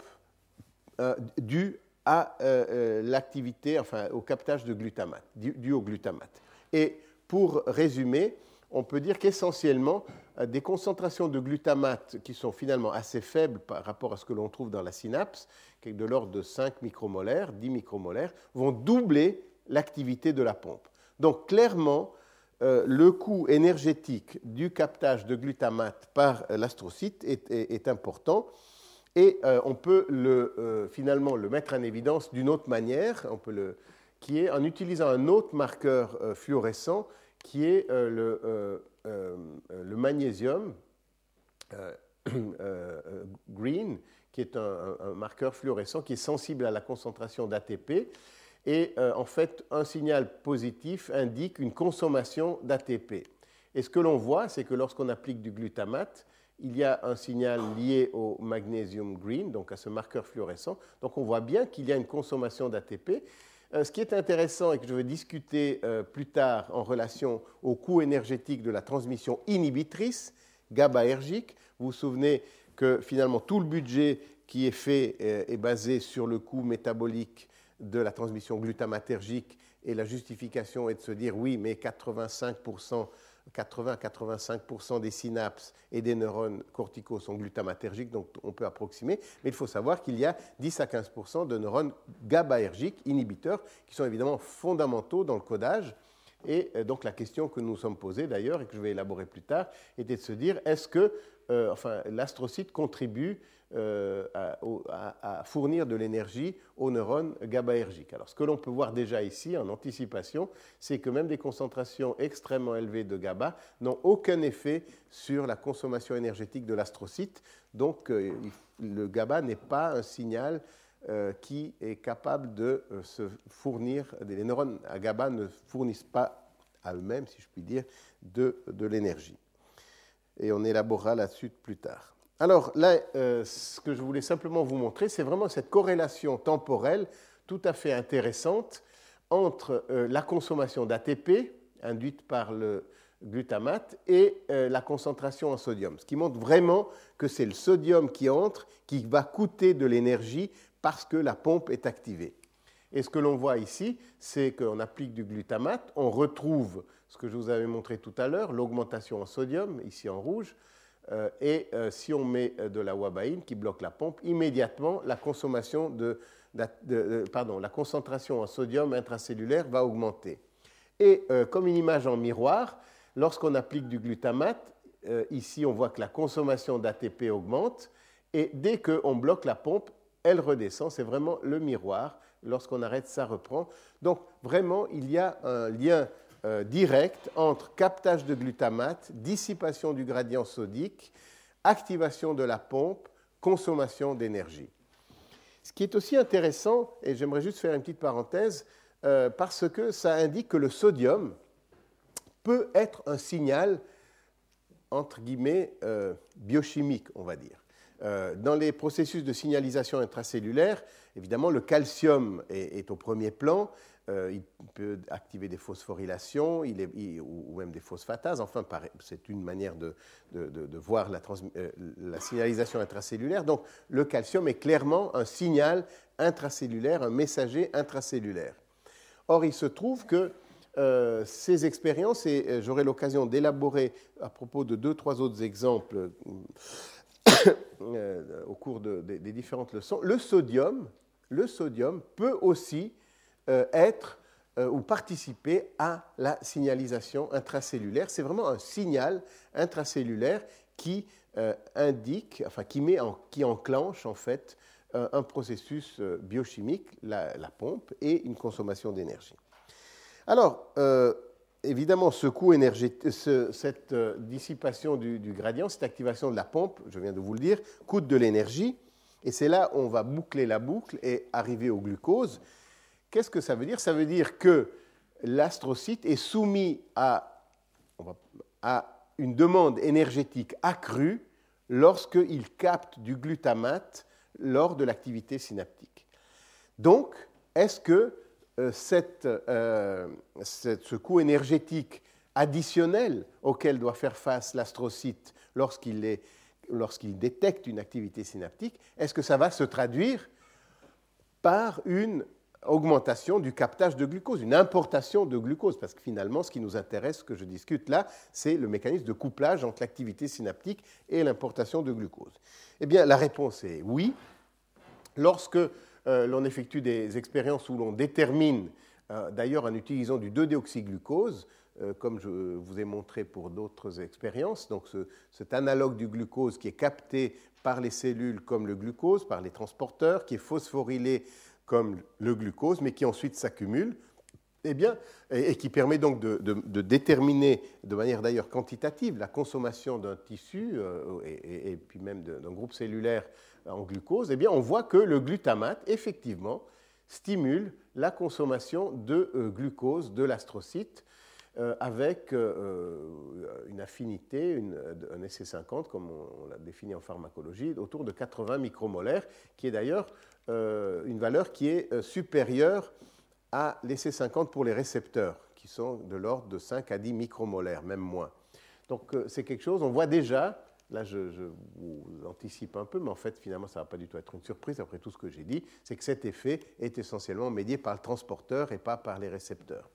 due à l'activité, enfin au captage de glutamate, dû au glutamate. Et pour résumer, on peut dire qu'essentiellement, des concentrations de glutamate qui sont finalement assez faibles par rapport à ce que l'on trouve dans la synapse, qui est de l'ordre de 5 micromolaires, 10 micromolaires, vont doubler l'activité de la pompe. Donc clairement, le coût énergétique du captage de glutamate par l'astrocyte est important et on peut finalement le mettre en évidence d'une autre manière, qui est en utilisant un autre marqueur fluorescent qui est le magnésium green, qui est un marqueur fluorescent qui est sensible à la concentration d'ATP. Et en fait, un signal positif indique une consommation d'ATP. Et ce que l'on voit, c'est que lorsqu'on applique du glutamate, il y a un signal lié au magnesium green, donc à ce marqueur fluorescent. Donc on voit bien qu'il y a une consommation d'ATP. Ce qui est intéressant et que je vais discuter plus tard en relation au coût énergétique de la transmission inhibitrice GABAergique. Vous vous souvenez que finalement tout le budget qui est fait est basé sur le coût métabolique de la transmission glutamatergique et la justification est de se dire oui, mais 80-85% des synapses et des neurones corticaux sont glutamatergiques, donc on peut approximer, mais il faut savoir qu'il y a 10 à 15% de neurones GABAergiques, inhibiteurs, qui sont évidemment fondamentaux dans le codage. Et donc la question que nous nous sommes posée d'ailleurs, et que je vais élaborer plus tard, était de se dire est-ce que l'astrocyte contribue à fournir de l'énergie aux neurones GABAergiques. Alors, ce que l'on peut voir déjà ici, en anticipation, c'est que même des concentrations extrêmement élevées de GABA n'ont aucun effet sur la consommation énergétique de l'astrocyte. Donc, le GABA n'est pas un signal qui est capable de se fournir, les neurones à GABA ne fournissent pas à eux-mêmes, si je puis dire, de l'énergie. Et on élaborera là-dessus plus tard. Alors là, ce que je voulais simplement vous montrer, c'est vraiment cette corrélation temporelle tout à fait intéressante entre la consommation d'ATP induite par le glutamate et la concentration en sodium, ce qui montre vraiment que c'est le sodium qui entre, qui va coûter de l'énergie parce que la pompe est activée. Et ce que l'on voit ici, c'est qu'on applique du glutamate, on retrouve ce que je vous avais montré tout à l'heure, l'augmentation en sodium, ici en rouge, et si on met de la ouabaïne qui bloque la pompe, immédiatement la concentration en sodium intracellulaire va augmenter. Et comme une image en miroir, lorsqu'on applique du glutamate, ici on voit que la consommation d'ATP augmente, et dès qu'on bloque la pompe, elle redescend. C'est vraiment le miroir. Lorsqu'on arrête, ça reprend. Donc vraiment, il y a un lien direct entre captage de glutamate, dissipation du gradient sodique, activation de la pompe, consommation d'énergie. Ce qui est aussi intéressant, et j'aimerais juste faire une petite parenthèse, parce que ça indique que le sodium peut être un signal, entre guillemets, biochimique, on va dire. Dans les processus de signalisation intracellulaire, évidemment, le calcium est au premier plan. Il peut activer des phosphorylations ou même des phosphatases. Enfin, c'est une manière de voir la signalisation intracellulaire. Donc, le calcium est clairement un signal intracellulaire, un messager intracellulaire. Or, il se trouve que ces expériences, et j'aurai l'occasion d'élaborer à propos de 2-3 autres exemples au cours des différentes leçons, le sodium peut aussi être ou participer à la signalisation intracellulaire. C'est vraiment un signal intracellulaire qui indique, enfin qui enclenche en fait un processus biochimique, la pompe, et une consommation d'énergie. Alors, évidemment, ce coût énergétique, cette dissipation du gradient, cette activation de la pompe, je viens de vous le dire, coûte de l'énergie. Et c'est là où on va boucler la boucle et arriver au glucose. Qu'est-ce que ça veut dire? Ça veut dire que l'astrocyte est soumis à une demande énergétique accrue lorsqu'il capte du glutamate lors de l'activité synaptique. Donc, est-ce que ce coût énergétique additionnel auquel doit faire face l'astrocyte lorsqu'il détecte une activité synaptique, est-ce que ça va se traduire par une augmentation du captage de glucose, une importation de glucose? Parce que finalement, ce qui nous intéresse, ce que je discute là, c'est le mécanisme de couplage entre l'activité synaptique et l'importation de glucose. Eh bien, la réponse est oui. Lorsque l'on effectue des expériences où l'on détermine, d'ailleurs en utilisant du 2-déoxyglucose, comme je vous ai montré pour d'autres expériences, donc cet analogue du glucose qui est capté par les cellules comme le glucose, par les transporteurs, qui est phosphorylé comme le glucose, mais qui ensuite s'accumule, eh bien, et qui permet donc de déterminer de manière d'ailleurs quantitative la consommation d'un tissu et puis même d'un groupe cellulaire en glucose, eh bien, on voit que le glutamate, effectivement, stimule la consommation de glucose de l'astrocyte avec une affinité, un EC50, comme on l'a défini en pharmacologie, autour de 80 micromolaires, qui est d'ailleurs une valeur qui est supérieure à l'EC50 pour les récepteurs, qui sont de l'ordre de 5 à 10 micromolaires, même moins. Donc c'est quelque chose, on voit déjà, là je vous anticipe un peu, mais en fait finalement ça ne va pas du tout être une surprise après tout ce que j'ai dit, c'est que cet effet est essentiellement médié par le transporteur et pas par les récepteurs.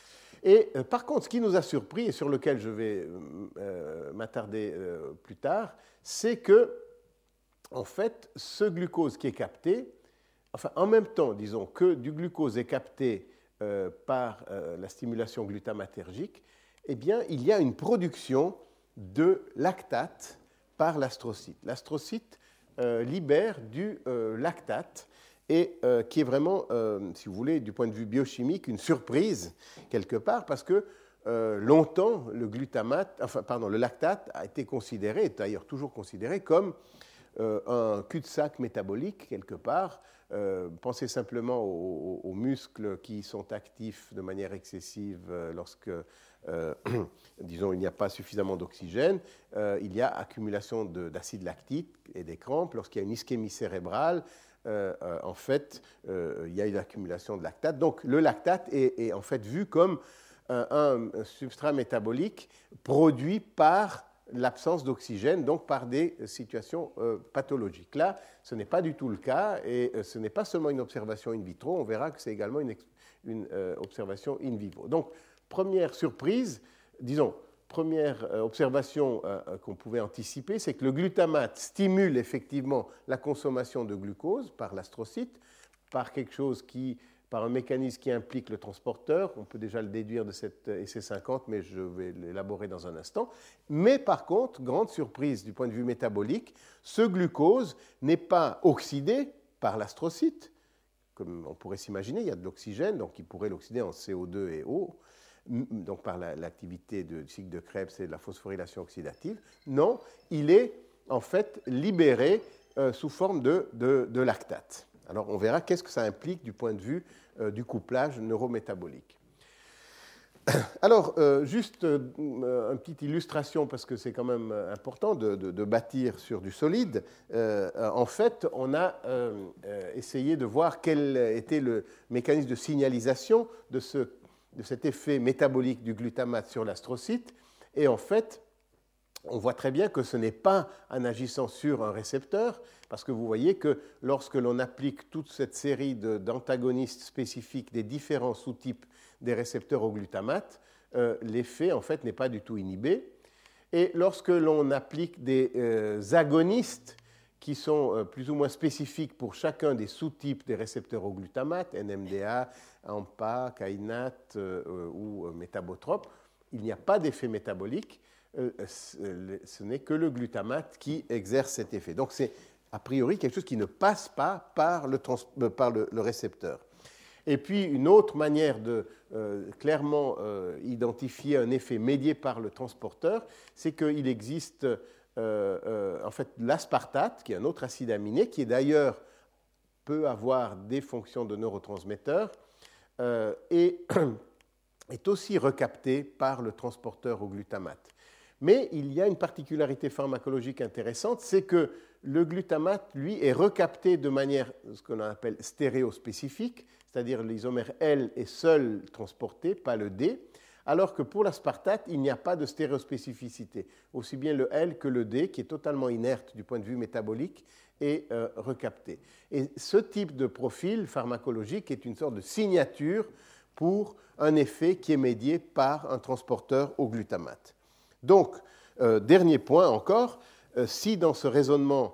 Et par contre, ce qui nous a surpris, et sur lequel je vais m'attarder plus tard, c'est que, en fait, ce glucose qui est capté, enfin, en même temps, disons, que du glucose est capté par la stimulation glutamatergique, eh bien, il y a une production de lactate par l'astrocyte. L'astrocyte libère du lactate, et qui est vraiment, si vous voulez, du point de vue biochimique, une surprise, quelque part, parce que longtemps, le lactate a été considéré, est d'ailleurs toujours considéré comme un cul-de-sac métabolique quelque part. Pensez simplement aux muscles qui sont actifs de manière excessive lorsque, disons, il n'y a pas suffisamment d'oxygène. Il y a accumulation d'acide lactique et des crampes. Lorsqu'il y a une ischémie cérébrale, en fait, il y a une accumulation de lactate. Donc, le lactate est en fait vu comme un substrat métabolique produit par l'absence d'oxygène, donc par des situations pathologiques. Là, ce n'est pas du tout le cas, et ce n'est pas seulement une observation in vitro, on verra que c'est également une observation in vivo. Donc, première surprise, disons, première observation qu'on pouvait anticiper, c'est que le glutamate stimule effectivement la consommation de glucose par l'astrocyte, par quelque chose par un mécanisme qui implique le transporteur. On peut déjà le déduire de cet essai 50, mais je vais l'élaborer dans un instant. Mais par contre, grande surprise du point de vue métabolique, ce glucose n'est pas oxydé par l'astrocyte, comme on pourrait s'imaginer. Il y a de l'oxygène, donc il pourrait l'oxyder en CO2 et eau, donc par l'activité du cycle de Krebs et de la phosphorylation oxydative. Non, il est en fait libéré sous forme de lactate. Alors, on verra qu'est-ce que ça implique du point de vue du couplage neurométabolique. Alors, juste une petite illustration, parce que c'est quand même important de bâtir sur du solide. En fait, on a essayé de voir quel était le mécanisme de signalisation de cet effet métabolique du glutamate sur l'astrocyte. Et en fait, on voit très bien que ce n'est pas en agissant sur un récepteur, parce que vous voyez que lorsque l'on applique toute cette série d'antagonistes spécifiques des différents sous-types des récepteurs au glutamate, l'effet en fait n'est pas du tout inhibé. Et lorsque l'on applique des agonistes qui sont plus ou moins spécifiques pour chacun des sous-types des récepteurs au glutamate, NMDA, AMPA, kainate ou métabotrope, il n'y a pas d'effet métabolique. Ce n'est que le glutamate qui exerce cet effet. Donc c'est a priori quelque chose qui ne passe pas par le récepteur. Et puis une autre manière de clairement identifier un effet médié par le transporteur, c'est qu'il existe en fait l'aspartate, qui est un autre acide aminé, qui d'ailleurs peut avoir des fonctions de neurotransmetteur et est aussi recapté par le transporteur au glutamate. Mais il y a une particularité pharmacologique intéressante, c'est que le glutamate, lui, est recapté de manière, ce qu'on appelle stéréospécifique, c'est-à-dire l'isomère L est seul transporté, pas le D, alors que pour l'aspartate, il n'y a pas de stéréospécificité. Aussi bien le L que le D, qui est totalement inerte du point de vue métabolique, est recapté. Et ce type de profil pharmacologique est une sorte de signature pour un effet qui est médié par un transporteur au glutamate. Donc, dernier point encore, si ce raisonnement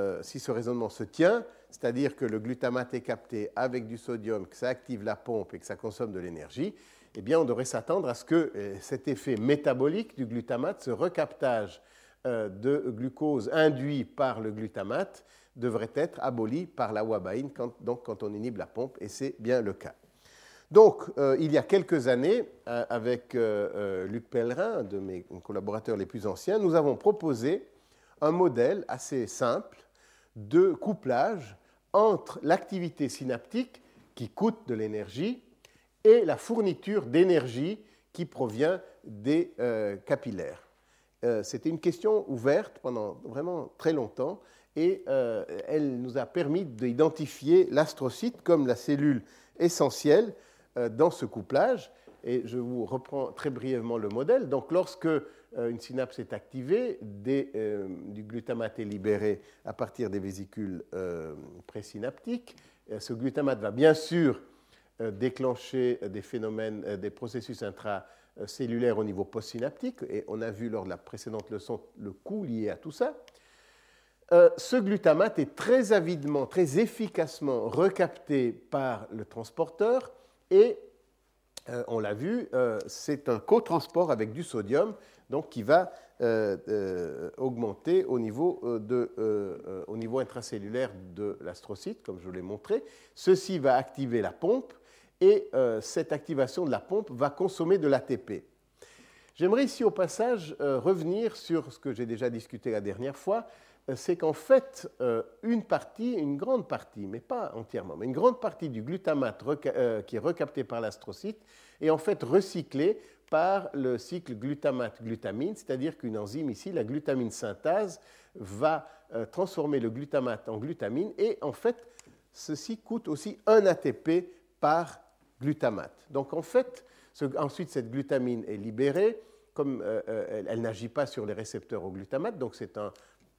se tient, c'est-à-dire que le glutamate est capté avec du sodium, que ça active la pompe et que ça consomme de l'énergie, eh bien, on devrait s'attendre à ce que cet effet métabolique du glutamate, ce recaptage de glucose induit par le glutamate, devrait être aboli par la ouabaïne quand on inhibe la pompe, et c'est bien le cas. Donc, il y a quelques années, avec Luc Pellerin, un de mes collaborateurs les plus anciens, nous avons proposé un modèle assez simple de couplage entre l'activité synaptique, qui coûte de l'énergie, et la fourniture d'énergie qui provient des capillaires. C'était une question ouverte pendant vraiment très longtemps, et elle nous a permis d'identifier l'astrocyte comme la cellule essentielle dans ce couplage, et je vous reprends très brièvement le modèle. Donc, lorsque une synapse est activée, du glutamate est libéré à partir des vésicules présynaptiques. Ce glutamate va bien sûr déclencher des phénomènes, des processus intracellulaires au niveau postsynaptique, et on a vu lors de la précédente leçon le coût lié à tout ça. Ce glutamate est très avidement, très efficacement recapté par le transporteur, et on l'a vu, c'est un cotransport avec du sodium, donc qui va augmenter au niveau intracellulaire de l'astrocyte, comme je vous l'ai montré. Ceci va activer la pompe, et cette activation de la pompe va consommer de l'ATP. J'aimerais ici au passage revenir sur ce que j'ai déjà discuté la dernière fois, c'est qu'en fait, une grande partie, mais pas entièrement, mais une grande partie du glutamate qui est recapté par l'astrocyte est en fait recyclé par le cycle glutamate-glutamine, c'est-à-dire qu'une enzyme ici, la glutamine synthase, va transformer le glutamate en glutamine, et en fait, ceci coûte aussi 1 ATP par glutamate. Donc en fait, ensuite, cette glutamine est libérée, comme elle n'agit pas sur les récepteurs au glutamate, donc c'est un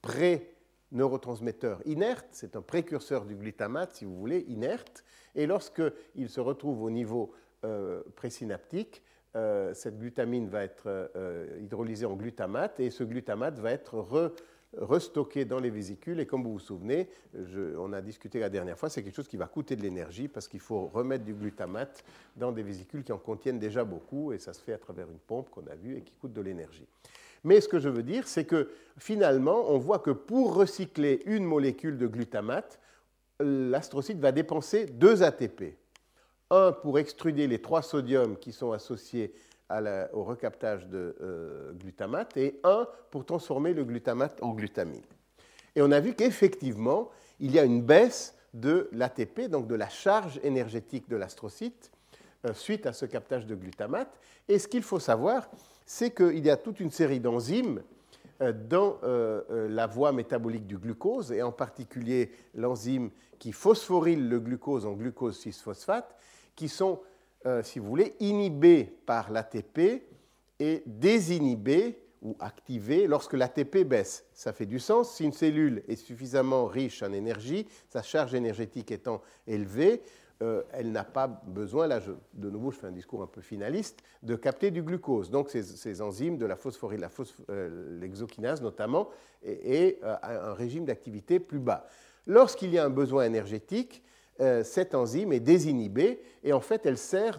pré-neurotransmetteur inerte, c'est un précurseur du glutamate, si vous voulez, inerte, et lorsqu'il se retrouve au niveau présynaptique, cette glutamine va être hydrolysée en glutamate, et ce glutamate va être restocké dans les vésicules, et comme vous vous souvenez, on a discuté la dernière fois, c'est quelque chose qui va coûter de l'énergie, parce qu'il faut remettre du glutamate dans des vésicules qui en contiennent déjà beaucoup, et ça se fait à travers une pompe qu'on a vue et qui coûte de l'énergie. Mais ce que je veux dire, c'est que finalement, on voit que pour recycler une molécule de glutamate, l'astrocyte va dépenser 2 ATP. Un pour extruder les 3 sodiums qui sont associés au recaptage de glutamate, et un pour transformer le glutamate en glutamine. Et on a vu qu'effectivement, il y a une baisse de l'ATP, donc de la charge énergétique de l'astrocyte, suite à ce captage de glutamate. Et ce qu'il faut savoir, c'est qu'il y a toute une série d'enzymes dans la voie métabolique du glucose, et en particulier l'enzyme qui phosphoryle le glucose en glucose 6-phosphate, qui sont, si vous voulez, inhibés par l'ATP et désinhibés ou activés lorsque l'ATP baisse. Ça fait du sens. Si une cellule est suffisamment riche en énergie, sa charge énergétique étant élevée, elle n'a pas besoin, là de nouveau je fais un discours un peu finaliste, de capter du glucose. Donc ces enzymes de la phosphorylation, l'exokinase notamment, et un régime d'activité plus bas. Lorsqu'il y a un besoin énergétique, cette enzyme est désinhibée, et en fait elle sert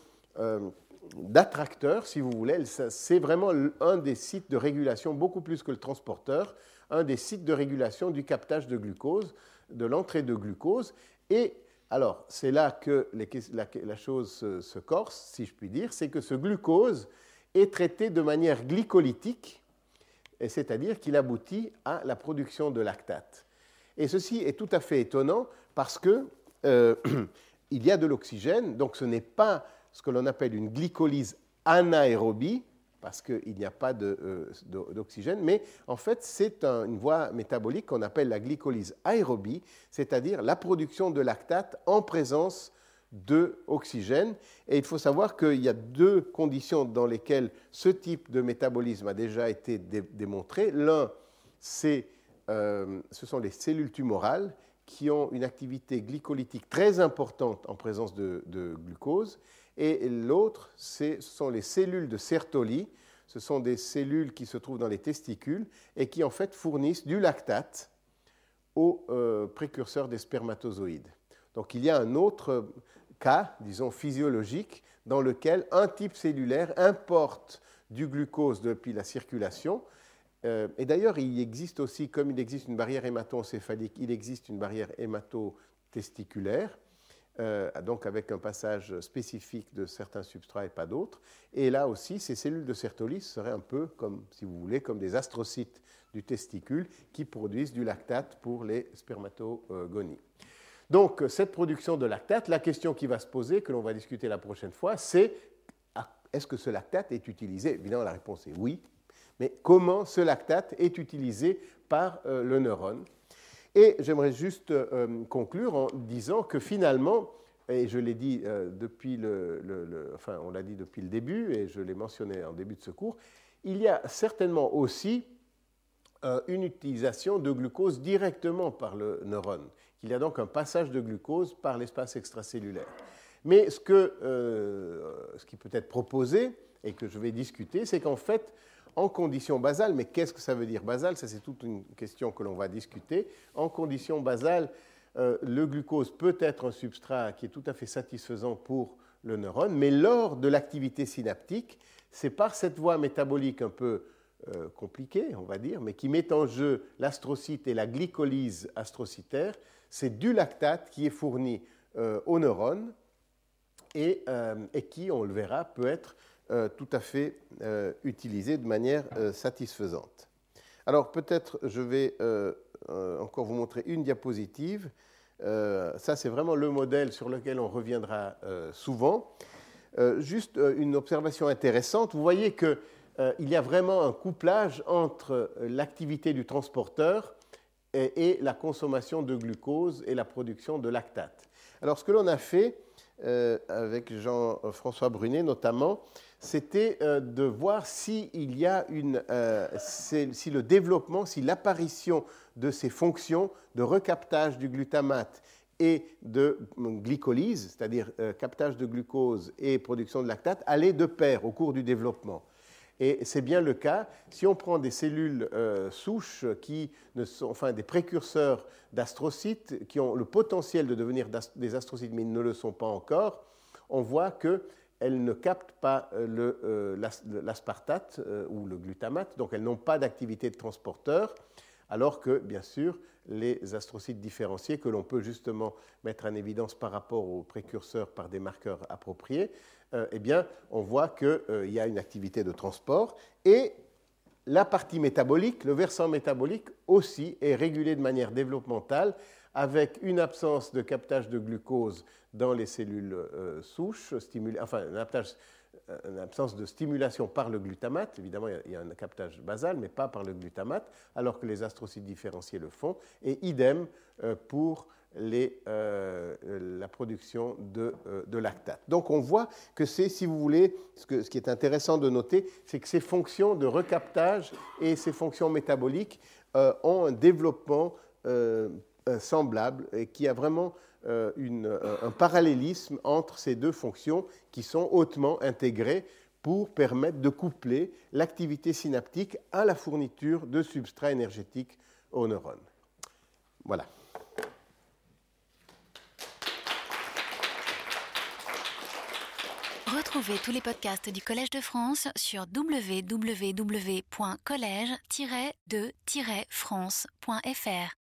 d'attracteur, si vous voulez. C'est vraiment un des sites de régulation, beaucoup plus que le transporteur, un des sites de régulation du captage de glucose, de l'entrée de glucose. Et alors, c'est là que la chose se corse, si je puis dire, c'est que ce glucose est traité de manière glycolytique, c'est-à-dire qu'il aboutit à la production de lactate. Et ceci est tout à fait étonnant parce que il y a de l'oxygène, donc ce n'est pas ce que l'on appelle une glycolyse anaérobie, parce qu'il n'y a pas d'oxygène, mais en fait c'est une voie métabolique qu'on appelle la glycolyse aérobie, c'est-à-dire la production de lactate en présence d'oxygène. Et il faut savoir qu'il y a 2 conditions dans lesquelles ce type de métabolisme a déjà été démontré. L'un, ce sont les cellules tumorales qui ont une activité glycolytique très importante en présence de glucose. Et l'autre, ce sont les cellules de Sertoli. Ce sont des cellules qui se trouvent dans les testicules et qui en fait fournissent du lactate aux précurseurs des spermatozoïdes. Donc il y a un autre cas, disons physiologique, dans lequel un type cellulaire importe du glucose depuis la circulation. Et d'ailleurs, il existe aussi, comme il existe une barrière hémato-encéphalique, il existe une barrière hémato-testiculaire, donc avec un passage spécifique de certains substrats et pas d'autres. Et là aussi, ces cellules de Sertoli seraient un peu comme, si vous voulez, comme des astrocytes du testicule qui produisent du lactate pour les spermatogonies. Donc, cette production de lactate, la question qui va se poser, que l'on va discuter la prochaine fois, c'est est-ce que ce lactate est utilisé? Évidemment, la réponse est oui. Mais comment ce lactate est utilisé par le neurone? Et j'aimerais juste conclure en disant que finalement, et je l'ai dit on l'a dit depuis le début, et je l'ai mentionné en début de ce cours, il y a certainement aussi une utilisation de glucose directement par le neurone. Il y a donc un passage de glucose par l'espace extracellulaire. Mais ce qui peut être proposé, et que je vais discuter, c'est qu'en fait, en conditions basales, mais qu'est-ce que ça veut dire basale? Ça, c'est toute une question que l'on va discuter. En conditions basales, le glucose peut être un substrat qui est tout à fait satisfaisant pour le neurone, mais lors de l'activité synaptique, c'est par cette voie métabolique un peu compliquée, on va dire, mais qui met en jeu l'astrocyte et la glycolyse astrocytaire, c'est du lactate qui est fourni aux neurones et qui, on le verra, peut être tout à fait utilisé de manière satisfaisante. Alors peut-être je vais encore vous montrer une diapositive. Ça, c'est vraiment le modèle sur lequel on reviendra souvent. Juste une observation intéressante. Vous voyez qu'il y a vraiment un couplage entre l'activité du transporteur et la consommation de glucose et la production de lactate. Alors, ce que l'on a fait avec Jean-François Brunet notamment, c'était de voir si le développement, si l'apparition de ces fonctions de recaptage du glutamate et de glycolyse, c'est-à-dire captage de glucose et production de lactate, allait de pair au cours du développement. Et c'est bien le cas. Si on prend des cellules souches qui sont, enfin des précurseurs d'astrocytes, qui ont le potentiel de devenir des astrocytes, mais ils ne le sont pas encore, on voit qu'elles ne captent pas l'aspartate ou le glutamate, donc elles n'ont pas d'activité de transporteur, alors que, bien sûr, les astrocytes différenciés, que l'on peut justement mettre en évidence par rapport aux précurseurs par des marqueurs appropriés, eh bien, on voit qu'il y a une activité de transport et la partie métabolique, le versant métabolique aussi est régulé de manière développementale avec une absence de captage de glucose dans les cellules souches, enfin une absence de stimulation par le glutamate. Évidemment, il y a un captage basal, mais pas par le glutamate, alors que les astrocytes différenciés le font. Et idem pour la production de lactate. Donc on voit que c'est, si vous voulez, ce qui est intéressant de noter, c'est que ces fonctions de recaptage et ces fonctions métaboliques ont un développement semblable et qui a vraiment un parallélisme entre ces deux fonctions qui sont hautement intégrées pour permettre de coupler l'activité synaptique à la fourniture de substrats énergétiques aux neurones. Voilà. Retrouvez tous les podcasts du Collège de France sur www.collège-de-france.fr.